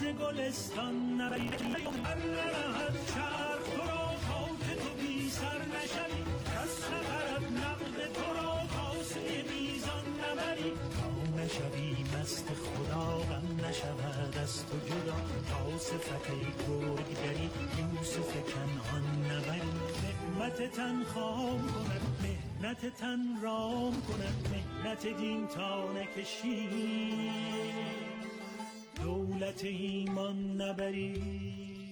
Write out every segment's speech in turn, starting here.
گلستان نبری نرهد چرخ تو را خاک تو بی سر نشوی کس نبرد نقد تو را کاسه میزان نبری تا نشوی مست خدا غم نشود از تو جدا تا صفت گرگ دری یوسف کنعان نبری نعمت تن خام کند مهنت تن رام کند مهنت دین تا نکشی دولت ایمان نبری.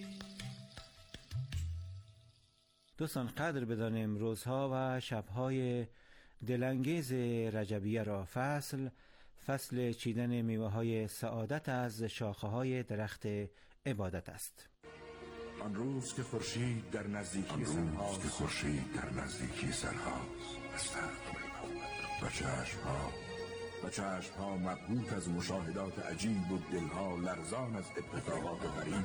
دوستان قدر بدانیم روزها و شبهای دلانگیز رجبیه را فصل چیدن میوه های سعادت از شاخه های درخت عبادت است. آن روز که خورشید در نزدیکی سرهاست و چشمها مبهوت از مشاهدات عجیب و دلها لرزان از اتفاقات غریب.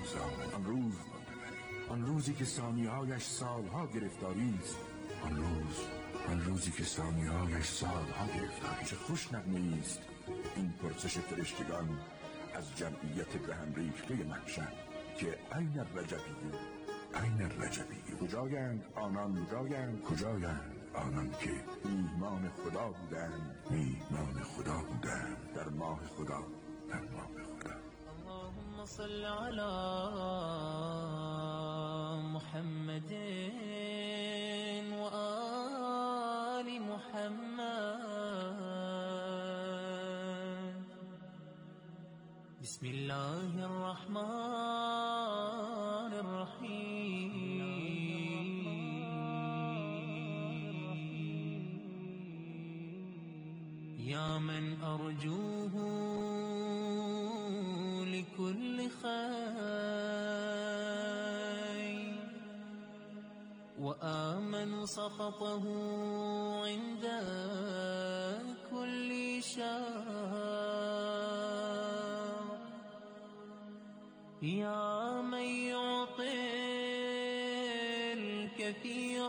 آن روزی که ثانیه‌هایش سالها گرفتاری است. چه خوش نغمه‌ای است این پرسش فرشتگان از جمعیت به هم ریخته محشر که این الرجبی کجایند آنان که میهمان خدا بودند در ماه خدا. اللهم صل على محمد و آل محمد. بسم الله الرحمن الرحیم. یا من ارجوه لكل خير وآمن سخطه عند كل شر. يا من يعطي الكثير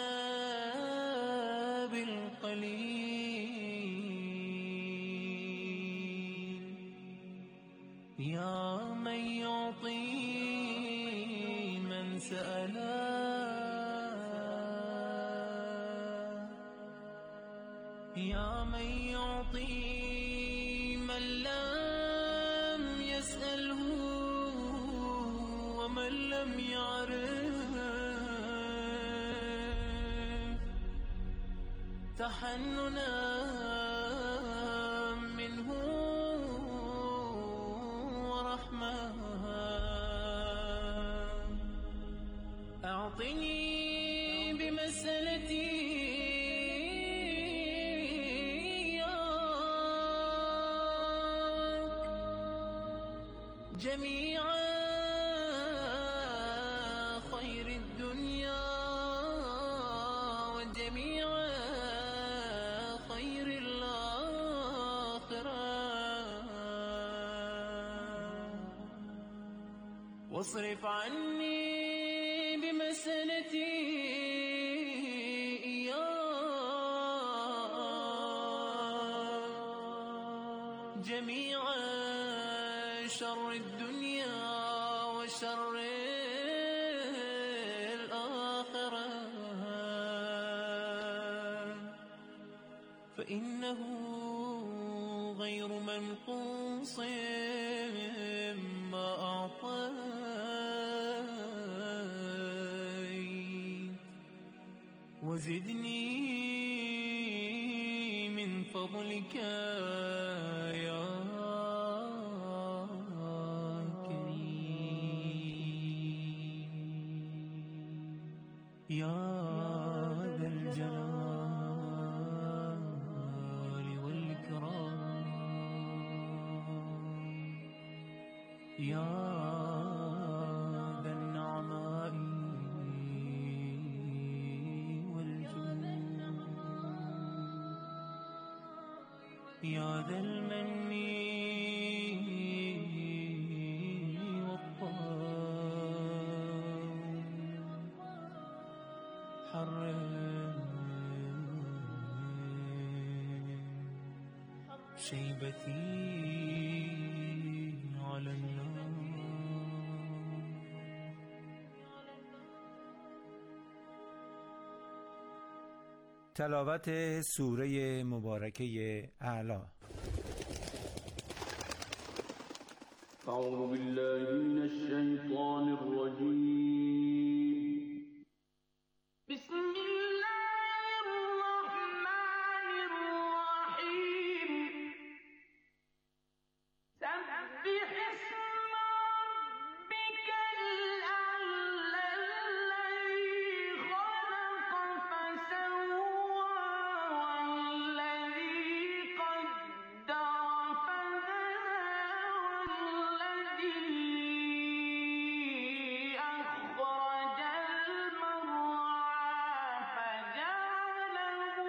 بالقليل. يا من يعطي من سأل. يا من يعطي من لم يسأله ومن لم يعرف. تحننا منه ورحمة. أعطني بمسألتي جميع خير الدنيا وجميع خير الآخرة. واصرف عني بمسألتي جميع شر الدنيا وشر الآخرة. فإنه غير منقوص ما أعطيت. وزدني من فضلك يا يا ذا الجلال والإكرام. يا ذا النعماء والجود. يا ذا المن والطهر. حرم شيبتي على النار. تلاوت سوره مبارکه اعلی. اعوذ بالله من الشیطان الرجیم. بسم الله الرحمن الرحیم. سبح اسم ربک الاعلی الذی خلق فسوى والذی قدر فهدى والذی أخرج المرعى فجعله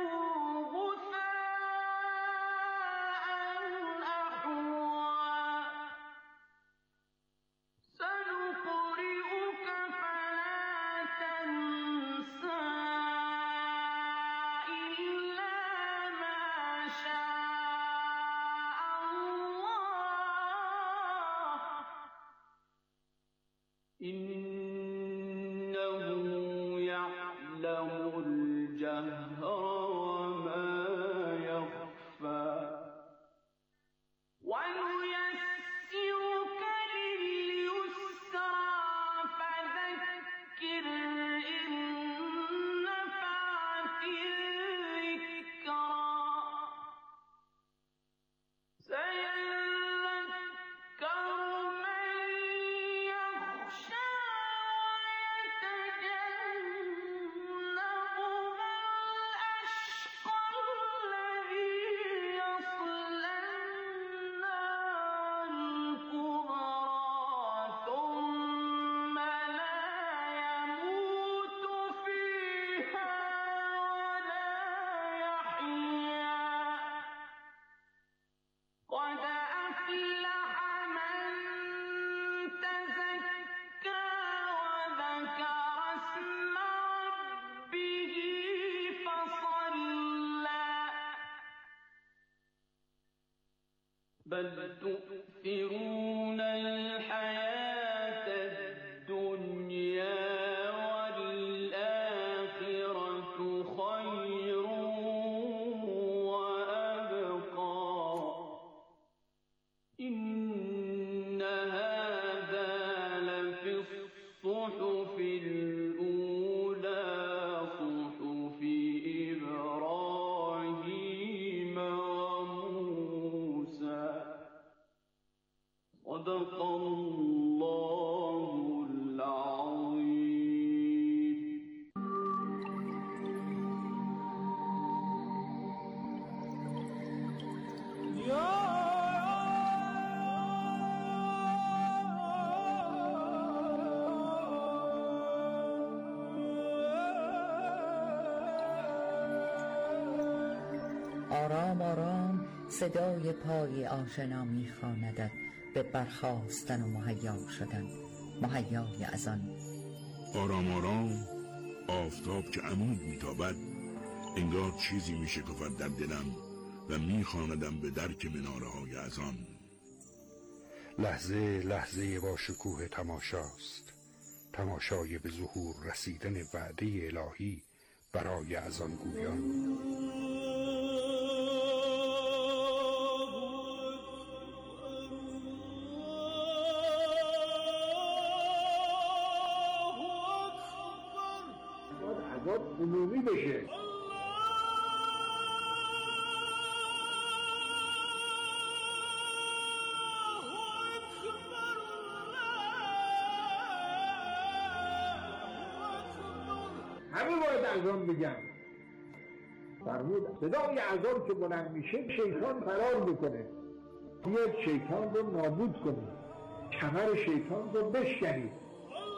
غثاء أحوى. سنقرئك فلا تنسى إلا ما شاء الله إنه يعلم الجهر وما يخفى. ونيسرك لليسرى فذكر إن نفعت الذكرى. سيذكر من يخشى ويتجنبها الأشقى الذي يصلى النار الكبرى ثم لا يموت فيها ولا يحيا. قد أفلح من تزكى وذكر اسم ربه فصلى. بل تؤثرون الحياة الدنيا والآخرة خير وأبقى. إن هذا لفي الصحف الأولى صحف إبراهيم وموسى. صدق الله العظيم. آرام آرام صدای پای آشنا می‌خواندت به برخاستن و مهیا شدن، مهیای از آن. آرام آرام آفتاب که عمود میتابد، انگار چیزی میشکفد در دلم و میخواندم به درک مناره‌های از آن. لحظه لحظه با شکوه تماشاست، تماشای به ظهور رسیدن وعده الهی برای از آن گویان. عذاب عمومی بشه. همه باید اذان بگم. فرمود صدای اذان که بلند میشه شیطان فرار میکنه، بیاد شیطان رو نابود کنه، کمر شیطان رو بشکنید.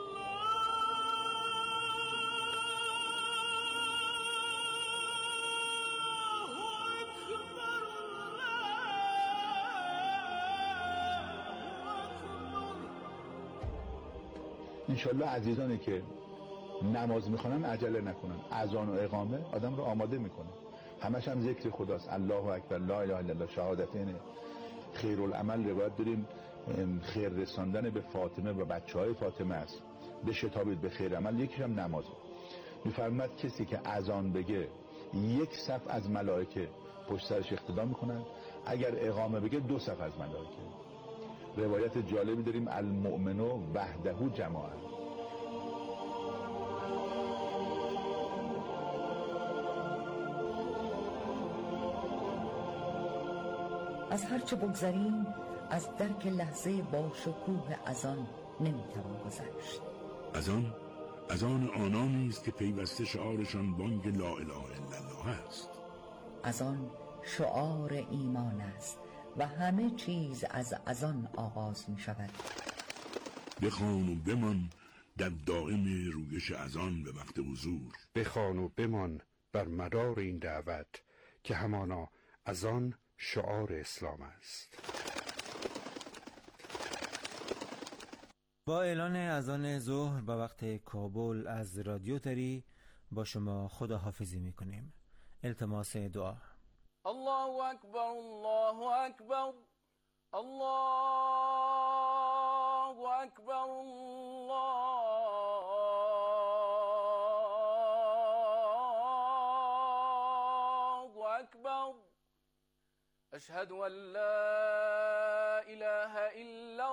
انشالله عزیزانی که نماز میخونن عجله نکنن. اذان و اقامه آدم رو آماده میکنه، همش هم ذکر خداست. الله اکبر، لا اله الا الله، شهادتین. خیرالعمل روایت داریم خیر رساندن به فاطمه و بچهای فاطمه است، به شتابید به خیر عمل. یکیش هم نمازه. میفرماید کسی که اذان بگه یک صف از ملائکه پشت سرش اقتدا میکنن. اگر اقامه بگه 2 صف از ملائکه. روایت جالبی داریم المؤمن وحده جماعه. از هرچه بگذریم از درک لحظه با شکوه اذان نمیتوان گذشت. اذان آنانی است که پیوسته شعارشان بانگ لا اله الا الله است. اذان شعار ایمان است و همه چیز از اذان آغاز می شود. بخوان و بمان در دائم رویش اذان به وقت حضور. بخوان و بمان بر مدار این دعوت که همانا اذان شعار اسلام است. با اعلان اذان ظهر به وقت کابل از رادیو تری با شما خداحافظی میکنیم. التماس دعا. الله اکبر الله اکبر الله اکبر الله اکبر اشهد ان لا اله الا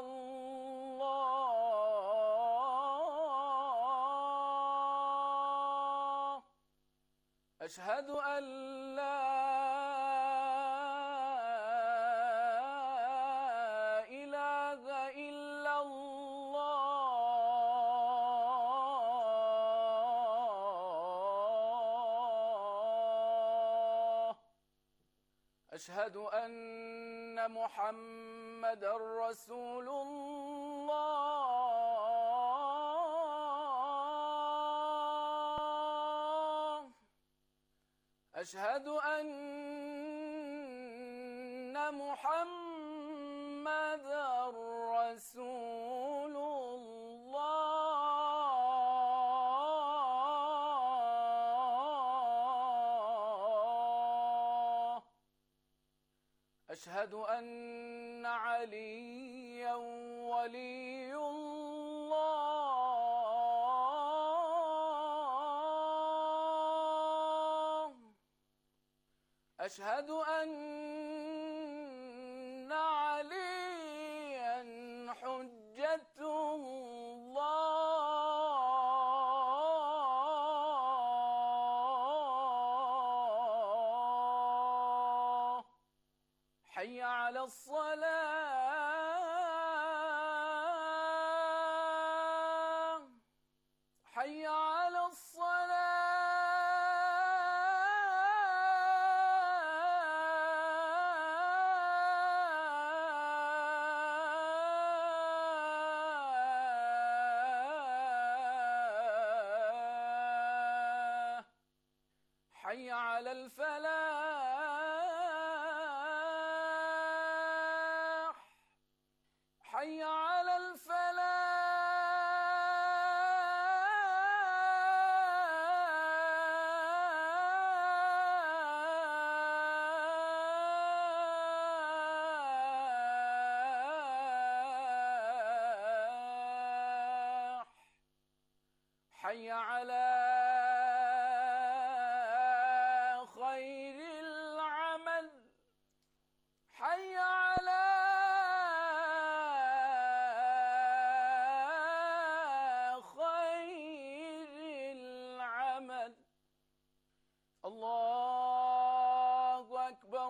الله اشهد ان لا اله الا الله اشهد ان محمد رسول الله اشهد ان محمد رسول الله اشهد ان عليا ولي الله اشهد ان عليا حجة الله حي على الصلاة حي على الصلاة حي على الفلاح حي على الفلاح حي على خير العمل حي على خير العمل الله أكبر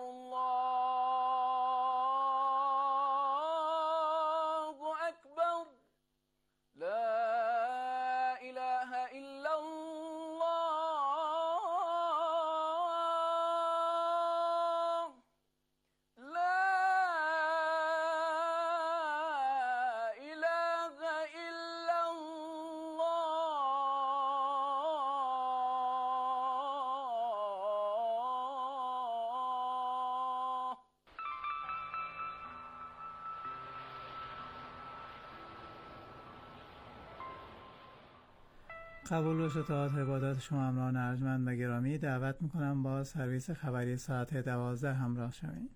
الله أكبر لا إله إلا الله لا إله إلا الله. قبول و شتات عبادات شما همراهان ارجمند و گرامی، دعوت میکنم با سرویس خبری ساعت 12 همراه شوید.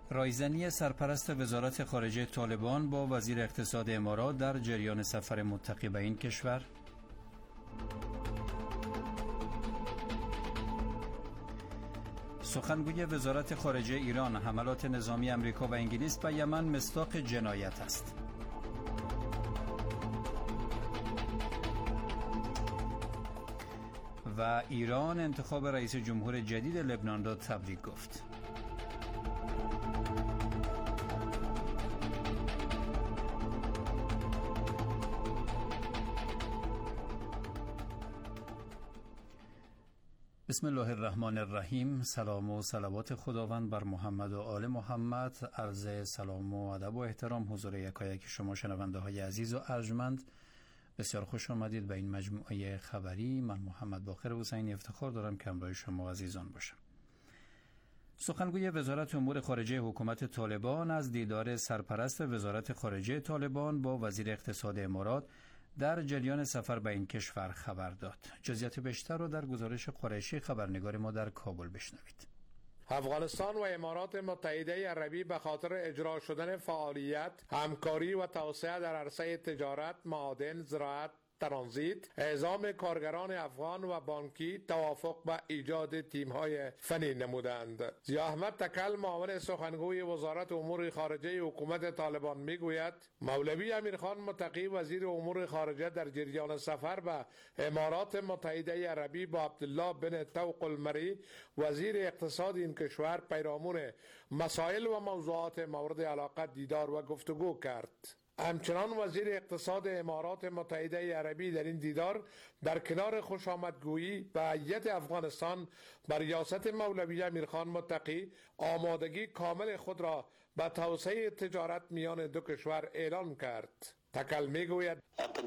رایزنی سرپرست وزارت خارجه طالبان با وزیر اقتصاد امارات در جریان سفر متقی به این کشور. سخنگوی وزارت خارجه ایران: حملات نظامی امریکا و انگلیس به یمن مصداق جنایت است. و ایران انتخاب رئیس جمهور جدید لبنان را تبریک گفت. بسم الله الرحمن الرحیم. سلام و صلوات خداوند بر محمد و آل محمد. عرض سلام و ادب و احترام حضور یکایک شما شنونده های عزیز و ارجمند. بسیار خوش آمدید به این مجموعه خبری. من محمد باقر حسینی افتخار دارم که همراه شما عزیزان باشم. سخنگوی وزارت امور خارجه حکومت طالبان از دیدار سرپرست وزارت خارجه طالبان با وزیر اقتصاد امارات در جریان سفر به این کشور خبر داد. جزئیات بیشتر را در گزارش قریشی خبرنگار ما در کابل بشنوید. افغانستان و امارات متحده عربی به خاطر اجرا شدن فعالیت، همکاری و توسعه در عرصه تجارت، معادن، زراعت، ترانزیت، اعزام کارگران افغان و بانکی توافق به ایجاد تیم‌های فنی نمودند. ضیاء احمد تکل، معاون سخنگوی وزارت امور خارجه حکومت طالبان میگوید مولوی امیرخان متقی وزیر امور خارجه در جریان سفر به امارات متحده عربی با عبدالله بن طوق المری وزیر اقتصاد این کشور پیرامون مسائل و موضوعات مورد علاقه دیدار و گفتگو کرد. همچنان وزیر اقتصاد امارات متحده عربی در این دیدار در کنار خوشامدگویی به هیئت افغانستان بر ریاست مولوی امیرخان متقی آمادگی کامل خود را به توسعه تجارت میان دو کشور اعلان کرد. تکل میگوید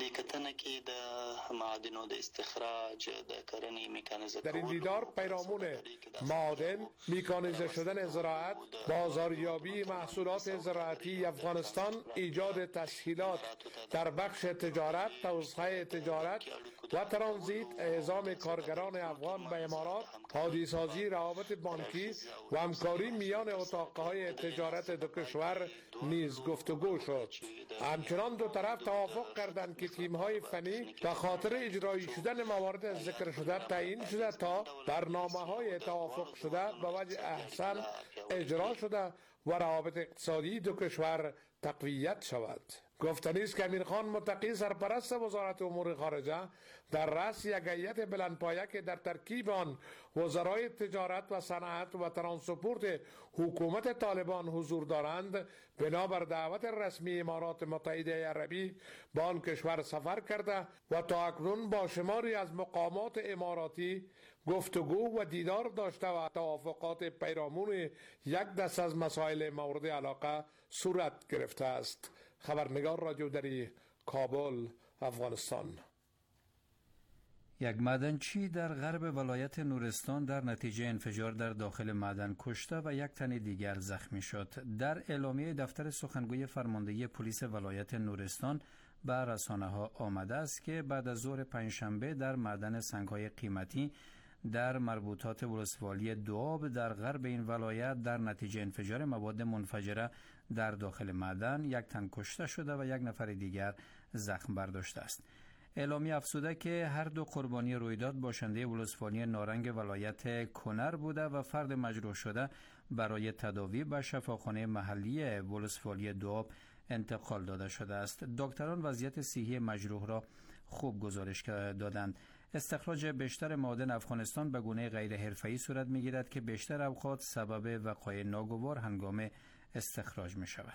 در این دیدار پیرامون معادن، میکانیزه شدن زراعت، بازاریابی محصولات زراعتی افغانستان، ایجاد تسهیلات در بخش تجارت، توسعه تجارت و ترانزیت، اعزام کارگران افغان به امارات، حادیسازی روابط بانکی و همکاری میان اتاقهای تجارت دو کشور نیز گفتگو شد. همچنان دو طرف توافق کردند که تیم‌های فنی به خاطر اجرایی شدن موارد ذکر شده تعیین شده تا برنامه‌های توافق شده به وجه احسن اجرا شده و روابط اقتصادی دو کشور تقویت شود. گفتنی است که امیرخان متقی سرپرست وزارت امور خارجه در رأس یک هیئت بلندپایه که در ترکیب آن وزرای تجارت و صنعت و ترانسپورت حکومت طالبان حضور دارند، بنابر دعوت رسمی امارات متحده عربی با آن کشور سفر کرده و تا اکنون با شماری از مقامات اماراتی گفتگو و دیدار داشته و توافقات پیرامون یک دست از مسائل مورد علاقه صورت گرفته است. خبرنگار رادیو دری، کابل، افغانستان. یک معدنچی در غرب ولایت نورستان در نتیجه انفجار در داخل معدن کشته و یک تن دیگر زخمی شد. در اعلامیه دفتر سخنگوی فرماندهی پلیس ولایت نورستان به رسانه‌ها آمده است که بعد از ظهر پنجشنبه در معدن سنگ‌های قیمتی در مربوطات ولسوالی دواب در غرب این ولایت در نتیجه انفجار مواد منفجره در داخل معدن یک تن کشته شده و یک نفر دیگر زخم برداشته است. اعلامیه افزوده که هر دو قربانی رویداد باشنده ولسوالی نارنگ ولایت کنر بوده و فرد مجروح شده برای تداوی به شفاخانه محلی ولسوالی دواب انتقال داده شده است. دکتران وضعیت صحی مجروح را خوب گزارش دادند. استخراج بیشتر معادن افغانستان به گونه غیر حرفه‌ای صورت می‌گیرد که بیشتر اوقات سبب وقایع ناگوار هنگام استخراج می‌شود.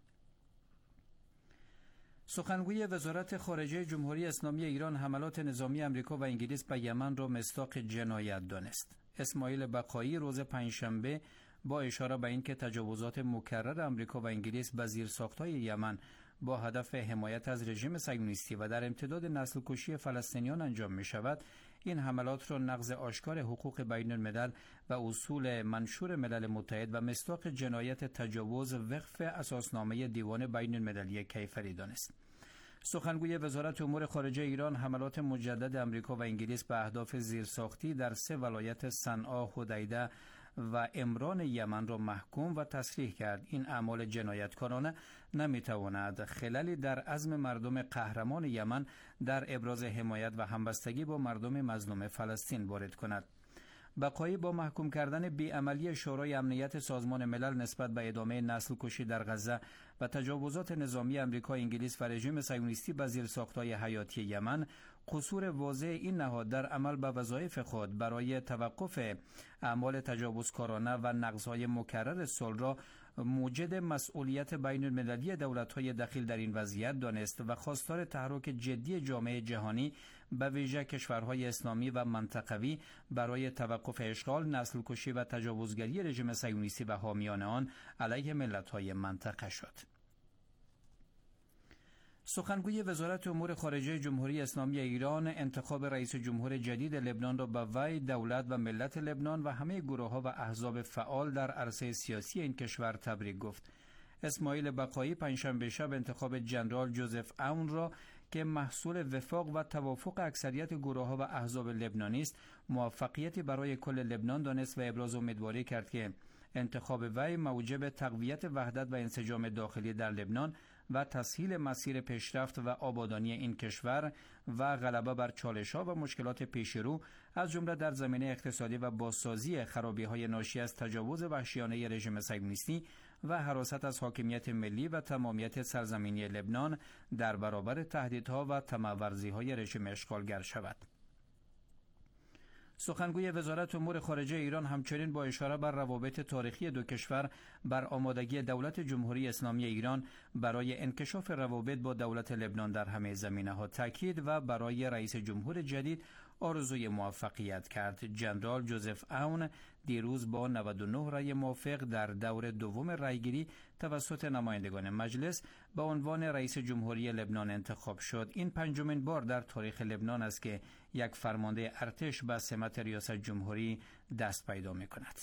سخنگوی وزارت خارجه جمهوری اسلامی ایران حملات نظامی امریکا و انگلیس به یمن را مصداق جنایت دانست. اسماعیل بقایی روز پنجشنبه با اشاره به اینکه تجاوزات مکرر امریکا و انگلیس به زیرساخت‌های یمن با هدف حمایت از رژیم صهیونیستی و در امتداد نسل کشی فلسطینیان انجام می شود، این حملات را نقض آشکار حقوق بین الملل و اصول منشور ملل متحد و مصداق جنایت تجاوز وقف اساسنامه دیوان بین المللی کیفری دانست. سخنگوی وزارت امور خارجه ایران حملات مجدد امریکا و انگلیس به اهداف زیرساختی در 3 ولایت صنعا، حدیده و عمران یمن را محکوم و تصریح کرد. این اعمال جنایتکارانه نمیتواند خللی در عزم مردم قهرمان یمن در ابراز حمایت و همبستگی با مردم مظلوم فلسطین وارد کند. بقایی با محکوم کردن بیعملی شورای امنیت سازمان ملل نسبت به ادامه نسل کشی در غزه و تجاوزات نظامی آمریکا، انگلیس و رژیم صهیونیستی به زیرساخت‌های حیاتی یمن، قصور واضح این نهاد در عمل به وظایف خود برای توقف اعمال تجاوزکارانه و نقض‌های مکرر صلح را موجد مسئولیت بین المللی دولت‌های دخیل در این وضعیت دانست و خواستار تحرک جدی جامعه جهانی به ویژه کشورهای اسلامی و منطقوی برای توقف اشغال، نسل کشی و تجاوزگری رژیم صهیونیستی و حامیان آن علیه ملت‌های منطقه شد. سخنگوی وزارت امور خارجه جمهوری اسلامی ایران انتخاب رئیس جمهور جدید لبنان را به وی، دولت و ملت لبنان و همه گروه‌ها و احزاب فعال در عرصه سیاسی این کشور تبریک گفت. اسماعیل بقایی پنجشنبه شب انتخاب جنرال جوزف اون را که محصول وفاق و توافق اکثریت گروه‌ها و احزاب لبنانی است، موفقیتی برای کل لبنان دانست و ابراز امیدواری کرد که انتخاب وی موجب تقویت وحدت و انسجام داخلی در لبنان و تسهیل مسیر پیشرفت و آبادانی این کشور و غلبه بر چالش‌ها و مشکلات پیش رو، از جمله در زمینه اقتصادی و بازسازی خرابی‌های ناشی از تجاوز وحشیانه رژیم صهیونیستی و حراست از حاکمیت ملی و تمامیت سرزمینی لبنان در برابر تهدیدها و طمع‌ورزی‌های رژیم اشغالگر شود. سخنگوی وزارت امور خارجه ایران همچنین با اشاره بر روابط تاریخی دو کشور بر آمادگی دولت جمهوری اسلامی ایران برای انکشاف روابط با دولت لبنان در همه زمینه‌ها تاکید و برای رئیس جمهور جدید آرزوی موفقیت کرد. جنرال جوزف اون دیروز با 99 رأی موافق در دور دوم رأیگیری توسط نمایندگان مجلس به عنوان رئیس جمهوری لبنان انتخاب شد. این پنجمین بار در تاریخ لبنان است که یک فرمانده ارتش به سمت ریاست جمهوری دست پیدا می‌کند.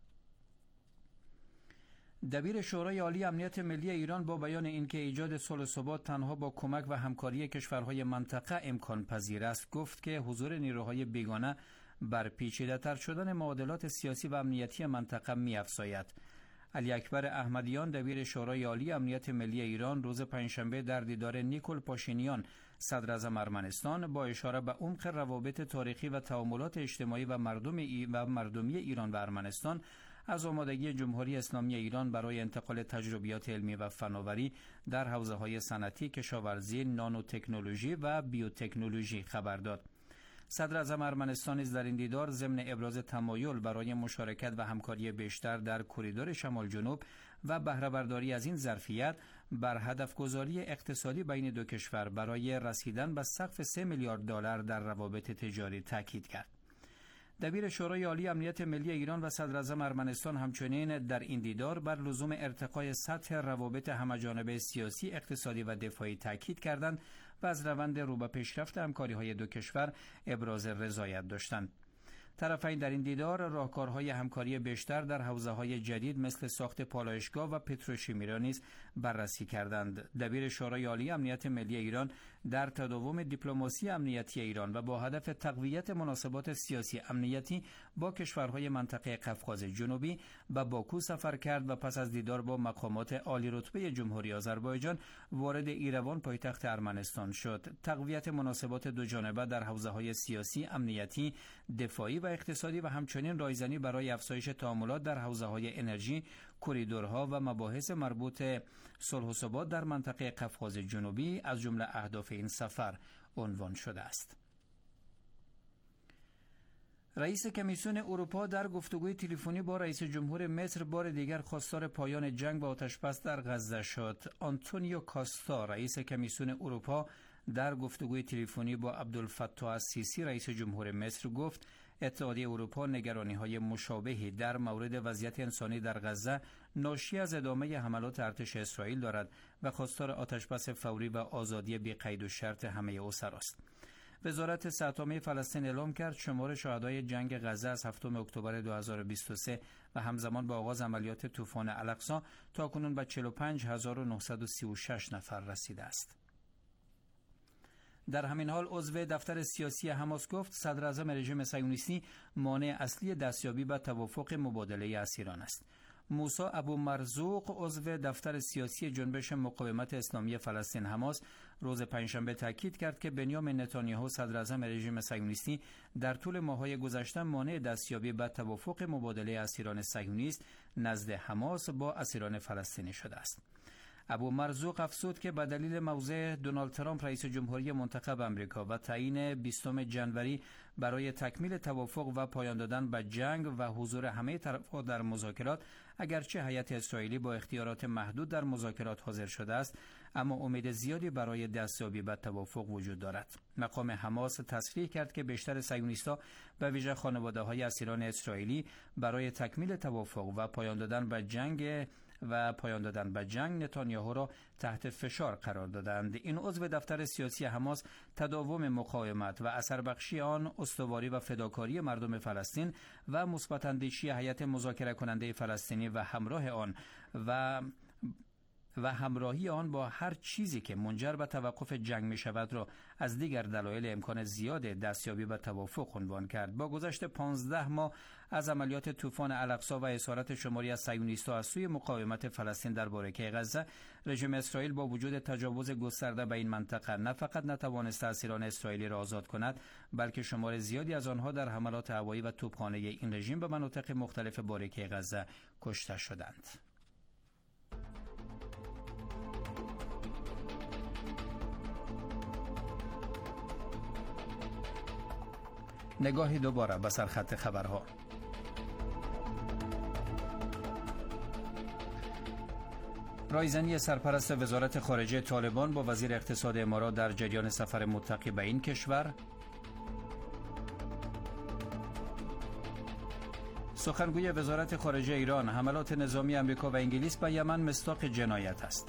دبیر شورای عالی امنیت ملی ایران با بیان اینکه ایجاد صلح و ثبات تنها با کمک و همکاری کشورهای منطقه امکان پذیر است، گفت که حضور نیروهای بیگانه بر پیچیده‌تر شدن معادلات سیاسی و امنیتی منطقه می‌افزاید. علی اکبر احمدیان دبیر شورای عالی امنیت ملی ایران روز پنجشنبه در دیدار نیکول پاشینیان صدر اعظم ارمنستان با اشاره به عمق روابط تاریخی و تعاملات اجتماعی و مردمی ایران و ارمنستان از آمادگی جمهوری اسلامی ایران برای انتقال تجربیات علمی و فناوری در حوزه‌های صنعتی، کشاورزی، نانوتکنولوژی و بیوتکنولوژی خبر داد. صدر اعظم ارمنستان نیز در این دیدار ضمن ابراز تمایل برای مشارکت و همکاری بیشتر در کریدور شمال جنوب و بهره برداری از این ظرفیت بر هدف گذاری اقتصادی بین دو کشور برای رسیدن به سقف 3 میلیارد دلار در روابط تجاری تاکید کرد. دبیر شورای عالی امنیت ملی ایران و صدر اعظم ارمنستان همچنین در این دیدار بر لزوم ارتقای سطح روابط همه‌جانبه سیاسی، اقتصادی و دفاعی تاکید کردند و از روند رو به پیشرفت همکاری‌های دو کشور ابراز رضایت داشتند. طرفین در این دیدار راهکارهای همکاری بیشتر در حوزه‌های جدید مثل ساخت پالایشگاه و پتروشیمی را نیز بررسی کردند. دبیر شورای عالی امنیت ملی ایران در تداوم دیپلماسی امنیتی ایران و با هدف تقویت مناسبات سیاسی امنیتی با کشورهای منطقه قفقاز جنوبی به باکو سفر کرد و پس از دیدار با مقامات عالی رتبه جمهوری آذربایجان وارد ایروان پایتخت ارمنستان شد. تقویت مناسبات دو جانبه در حوزه‌های سیاسی، امنیتی، دفاعی و اقتصادی و همچنین رایزنی برای افزایش تعاملات در حوزه‌های انرژی، کریدورها و مباحث مربوط صلح و ثبات در منطقه قفقاز جنوبی از جمله اهداف این سفر عنوان شده است. رئیس کمیسیون اروپا در گفتگوی تلفنی با رئیس جمهور مصر بار دیگر خواستار پایان جنگ و آتشبس در غزه شد. آنتونیو کاستا رئیس کمیسیون اروپا در گفتگوی تلفنی با عبدالفتاح السیسی رئیس جمهور مصر گفت اتحادیه اروپا نگرانی‌های مشابهی در مورد وضعیت انسانی در غزه ناشی از ادامه حملات ارتش اسرائیل دارد و خواستار آتشبس فوری و آزادی بی قید و شرط همه اسراست. وزارت صحت عامه فلسطین اعلام کرد شمار شهدای جنگ غزه از 7 اکتبر 2023 و همزمان با آغاز عملیات طوفان الاقصی تاکنون به 45936 نفر رسیده است. در همین حال عضو دفتر سیاسی حماس گفت صدر اعظم رژیم صهیونیستی مانع اصلی دستیابی به توافق مبادله اسیران است. موسی ابو مرزوق عضو دفتر سیاسی جنبش مقاومت اسلامی فلسطین حماس روز پنجشنبه تاکید کرد که بنیامین نتانیاهو صدر اعظم رژیم صهیونیستی در طول ماه‌های گذشته مانع دستیابی به توافق مبادله اسیران صهیونیست نزد حماس با اسیران فلسطینی شده است. ابو مرزوق افزود که به دلیل موضع دونالد ترامپ رئیس جمهوری منتخب آمریکا و تعیین 20 جنوری برای تکمیل توافق و پایان دادن به جنگ و حضور همه طرف‌ها در مذاکرات، اگرچه هیئت اسرائیلی با اختیارات محدود در مذاکرات حاضر شده است، اما امید زیادی برای دستیابی به توافق وجود دارد. مقام حماس تصریح کرد که بیشتر صهیونیست‌ها به ویژه خانواده‌های اسیران اسرائیلی برای تکمیل توافق و پایان دادن به جنگ نتانیاهو را تحت فشار قرار دادند. این عضو دفتر سیاسی حماس تداوم مقاومت و اثر بخشی آن، استواری و فداکاری مردم فلسطین و مثبت اندیشی هیئت مذاکره کننده فلسطینی و همراهی آن با هر چیزی که منجر به توقف جنگ می شود را از دیگر دلایل امکان زیاد دستیابی به توافق عنوان کرد. با گذشت 15 ماه از عملیات طوفان الاقصی و اسارت شماری از صهیونیست‌ها از سوی مقاومت فلسطین در بارکه غزه، رژیم اسرائیل با وجود تجاوز گسترده به این منطقه نه فقط نتوانسته اسیران اسرائیلی را آزاد کند، بلکه شمار زیادی از آنها در حملات هوایی و توپخانه این رژیم به مناطق مختلف بارکه غزه کشته شدند. نگاهی دوباره به سرخط خبرها. رایزنی سرپرست وزارت خارجه طالبان با وزیر اقتصاد امارات در جریان سفر متقی به این کشور. سخنگوی وزارت خارجه ایران: حملات نظامی آمریکا و انگلیس به یمن مصداق جنایت است.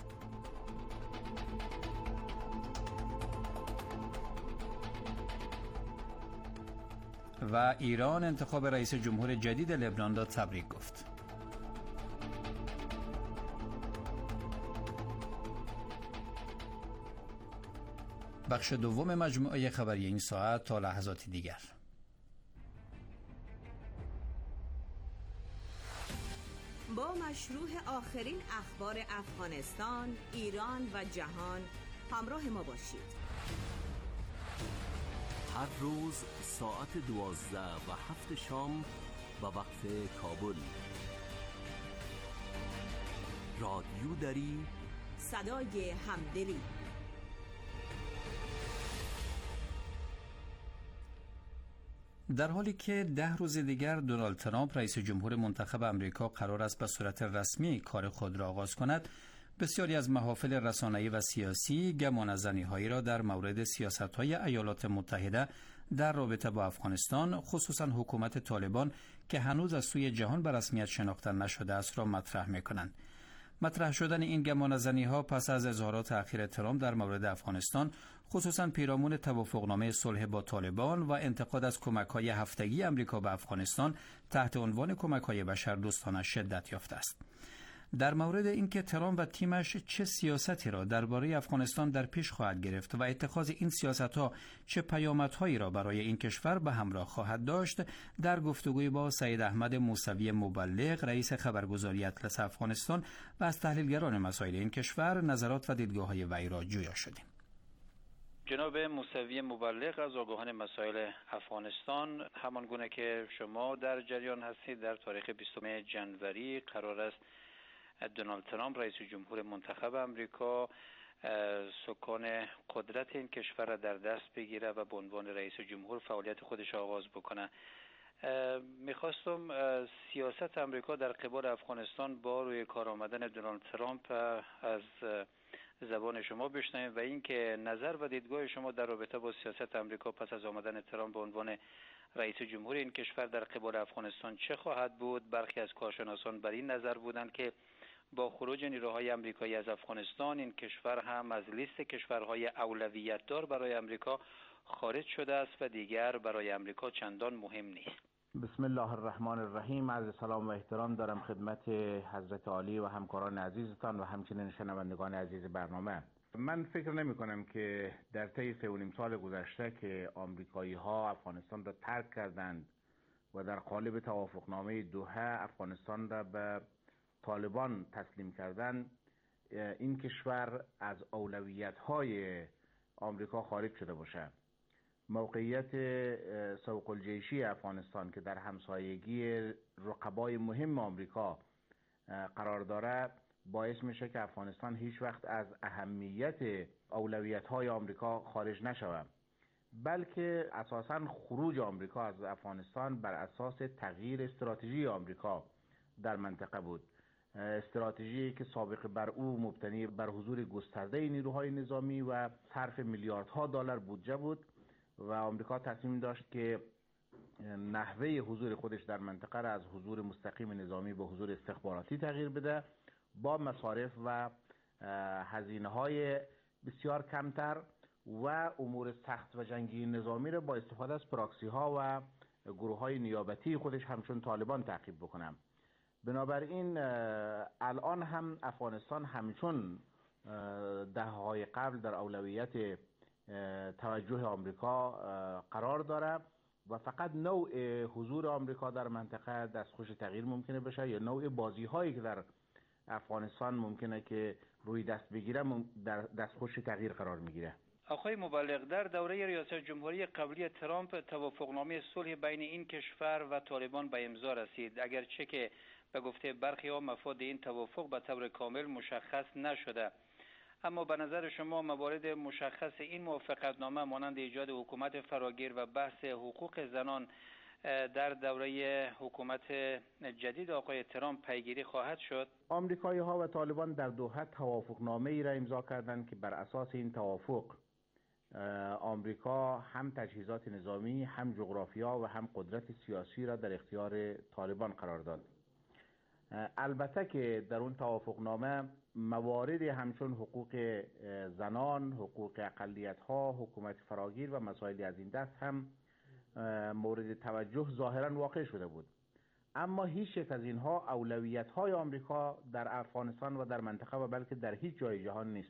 و ایران انتخاب رئیس جمهور جدید لبنان را تبریک گفت. بخش دوم مجموعه خبری این ساعت تا لحظات دیگر. با مشروع آخرین اخبار افغانستان، ایران و جهان همراه ما باشید. هر روز ساعت 12 و 7 شام به وقت کابل. رادیو دری، صدای همدلی. در حالی که 10 روز دیگر دونالد ترامپ رئیس جمهور منتخب آمریکا قرار است به صورت رسمی کار خود را آغاز کند، بسیاری از محافل رسانه‌ای و سیاسی گمانه‌زنی‌هایی را در مورد سیاست‌های ایالات متحده در رابطه با افغانستان، خصوصا حکومت طالبان که هنوز از سوی جهان به رسمیت شناخته نشده است، را مطرح می‌کنند. مطرح شدن این گمانه‌زنی‌ها پس از اظهارات اخیر ترامپ در مورد افغانستان، خصوصا پیرامون توافقنامه صلح با طالبان و انتقاد از کمک‌های هفتگی آمریکا به افغانستان تحت عنوان کمک‌های بشردوستانه شدت یافته است. در مورد اینکه ترامپ و تیمش چه سیاستی را درباره افغانستان در پیش خواهد گرفت و اتخاذ این سیاست‌ها چه پیامدهایی را برای این کشور به همراه خواهد داشت، در گفتگوی با سید احمد موسوی مبلغ، رئیس خبرگزاری اطلس افغانستان و از تحلیلگران مسائل این کشور، نظرات و دیدگاه‌های وی را جویا شدیم. جناب موسوی مبلغ از آگاهان مسائل افغانستان، همان گونه که شما در جریان هستید، در تاریخ 20 جنوری قرار است دونالد ترامپ رئیس جمهور منتخب آمریکا سکان قدرت این کشور را در دست بگیره و به عنوان رئیس جمهور فعالیت خودش آغاز بکنه. میخواستم سیاست آمریکا در قبال افغانستان با روی کار آمدن دونالد ترامپ از زبان شما بشنویم و اینکه نظر و دیدگاه شما در رابطه با سیاست آمریکا پس از آمدن ترامپ به عنوان رئیس جمهور این کشور در قبال افغانستان چه خواهد بود. برخی از کارشناسان بر این نظر بودند که با خروج نیروهای آمریکایی از افغانستان این کشور هم از لیست کشورهای اولویت دار برای آمریکا خارج شده است و دیگر برای آمریکا چندان مهم نیست. بسم الله الرحمن الرحیم. عرض سلام و احترام دارم خدمت حضرت عالی و همکاران عزیزتان و همچنین شنوندگان عزیز برنامه. من فکر نمی کنم که در طی 3.5 سال گذشته که آمریکایی ها افغانستان را ترک کردند و در قالب توافقنامه دوحه افغانستان را به طالبان تسلیم کردند، این کشور از اولویت‌های آمریکا خارج شده باشه. موقعیت سوق الجیشی افغانستان که در همسایگی رقبای مهم آمریکا قرار داره باعث میشه که افغانستان هیچ وقت از اهمیت اولویت‌های آمریکا خارج نشود، بلکه اساساً خروج آمریکا از افغانستان بر اساس تغییر استراتژی آمریکا در منطقه بود. استراتژی که سابق بر او مبتنی بر حضور گسترده نیروهای نظامی و صرف میلیاردها دلار بودجه بود و آمریکا تصمیم داشت که نحوه حضور خودش در منطقه را از حضور مستقیم نظامی به حضور استخباراتی تغییر بده، با مصارف و هزینه‌های بسیار کمتر و امور سخت و جنگی نظامی را با استفاده از پراکسی ها و گروه های نیابتی خودش همچون طالبان تعقیب بکنم. بنابراین الان هم افغانستان همچون دهه‌های قبل در اولویت توجه آمریکا قرار داره و فقط نوع حضور آمریکا در منطقه دستخوش تغییر ممکنه بشه یا نوع بازی هایی که در افغانستان ممکنه که روی دست بگیره در دستخوش تغییر قرار میگیره. آقای مبلغ، در دوره ریاست جمهوری قبلی ترامپ توافقنامه صلح بین این کشور و طالبان به امضا رسید، اگرچه که به گفته برخی ها مفاد این توافق به طور کامل مشخص نشده. اما به نظر شما موارد مشخص این موافقتنامه مانند ایجاد حکومت فراگیر و بحث حقوق زنان در دوره حکومت جدید آقای ترامپ پیگیری خواهد شد؟ آمریکایی ها و طالبان در دوحه توافقنامه ای را امضا کردند که بر اساس این توافق آمریکا هم تجهیزات نظامی، هم جغرافیا و هم قدرت سیاسی را در اختیار طالبان قرار داد. البته که در اون توافقنامه موارد همچون حقوق زنان، حقوق اقلیت‌ها، حکومت فراگیر و مسائلی از این دست هم مورد توجه ظاهراً واقع شده بود، اما هیچ یک از اینها اولویت‌های آمریکا در افغانستان و در منطقه و بلکه در هیچ جای جهان نیست.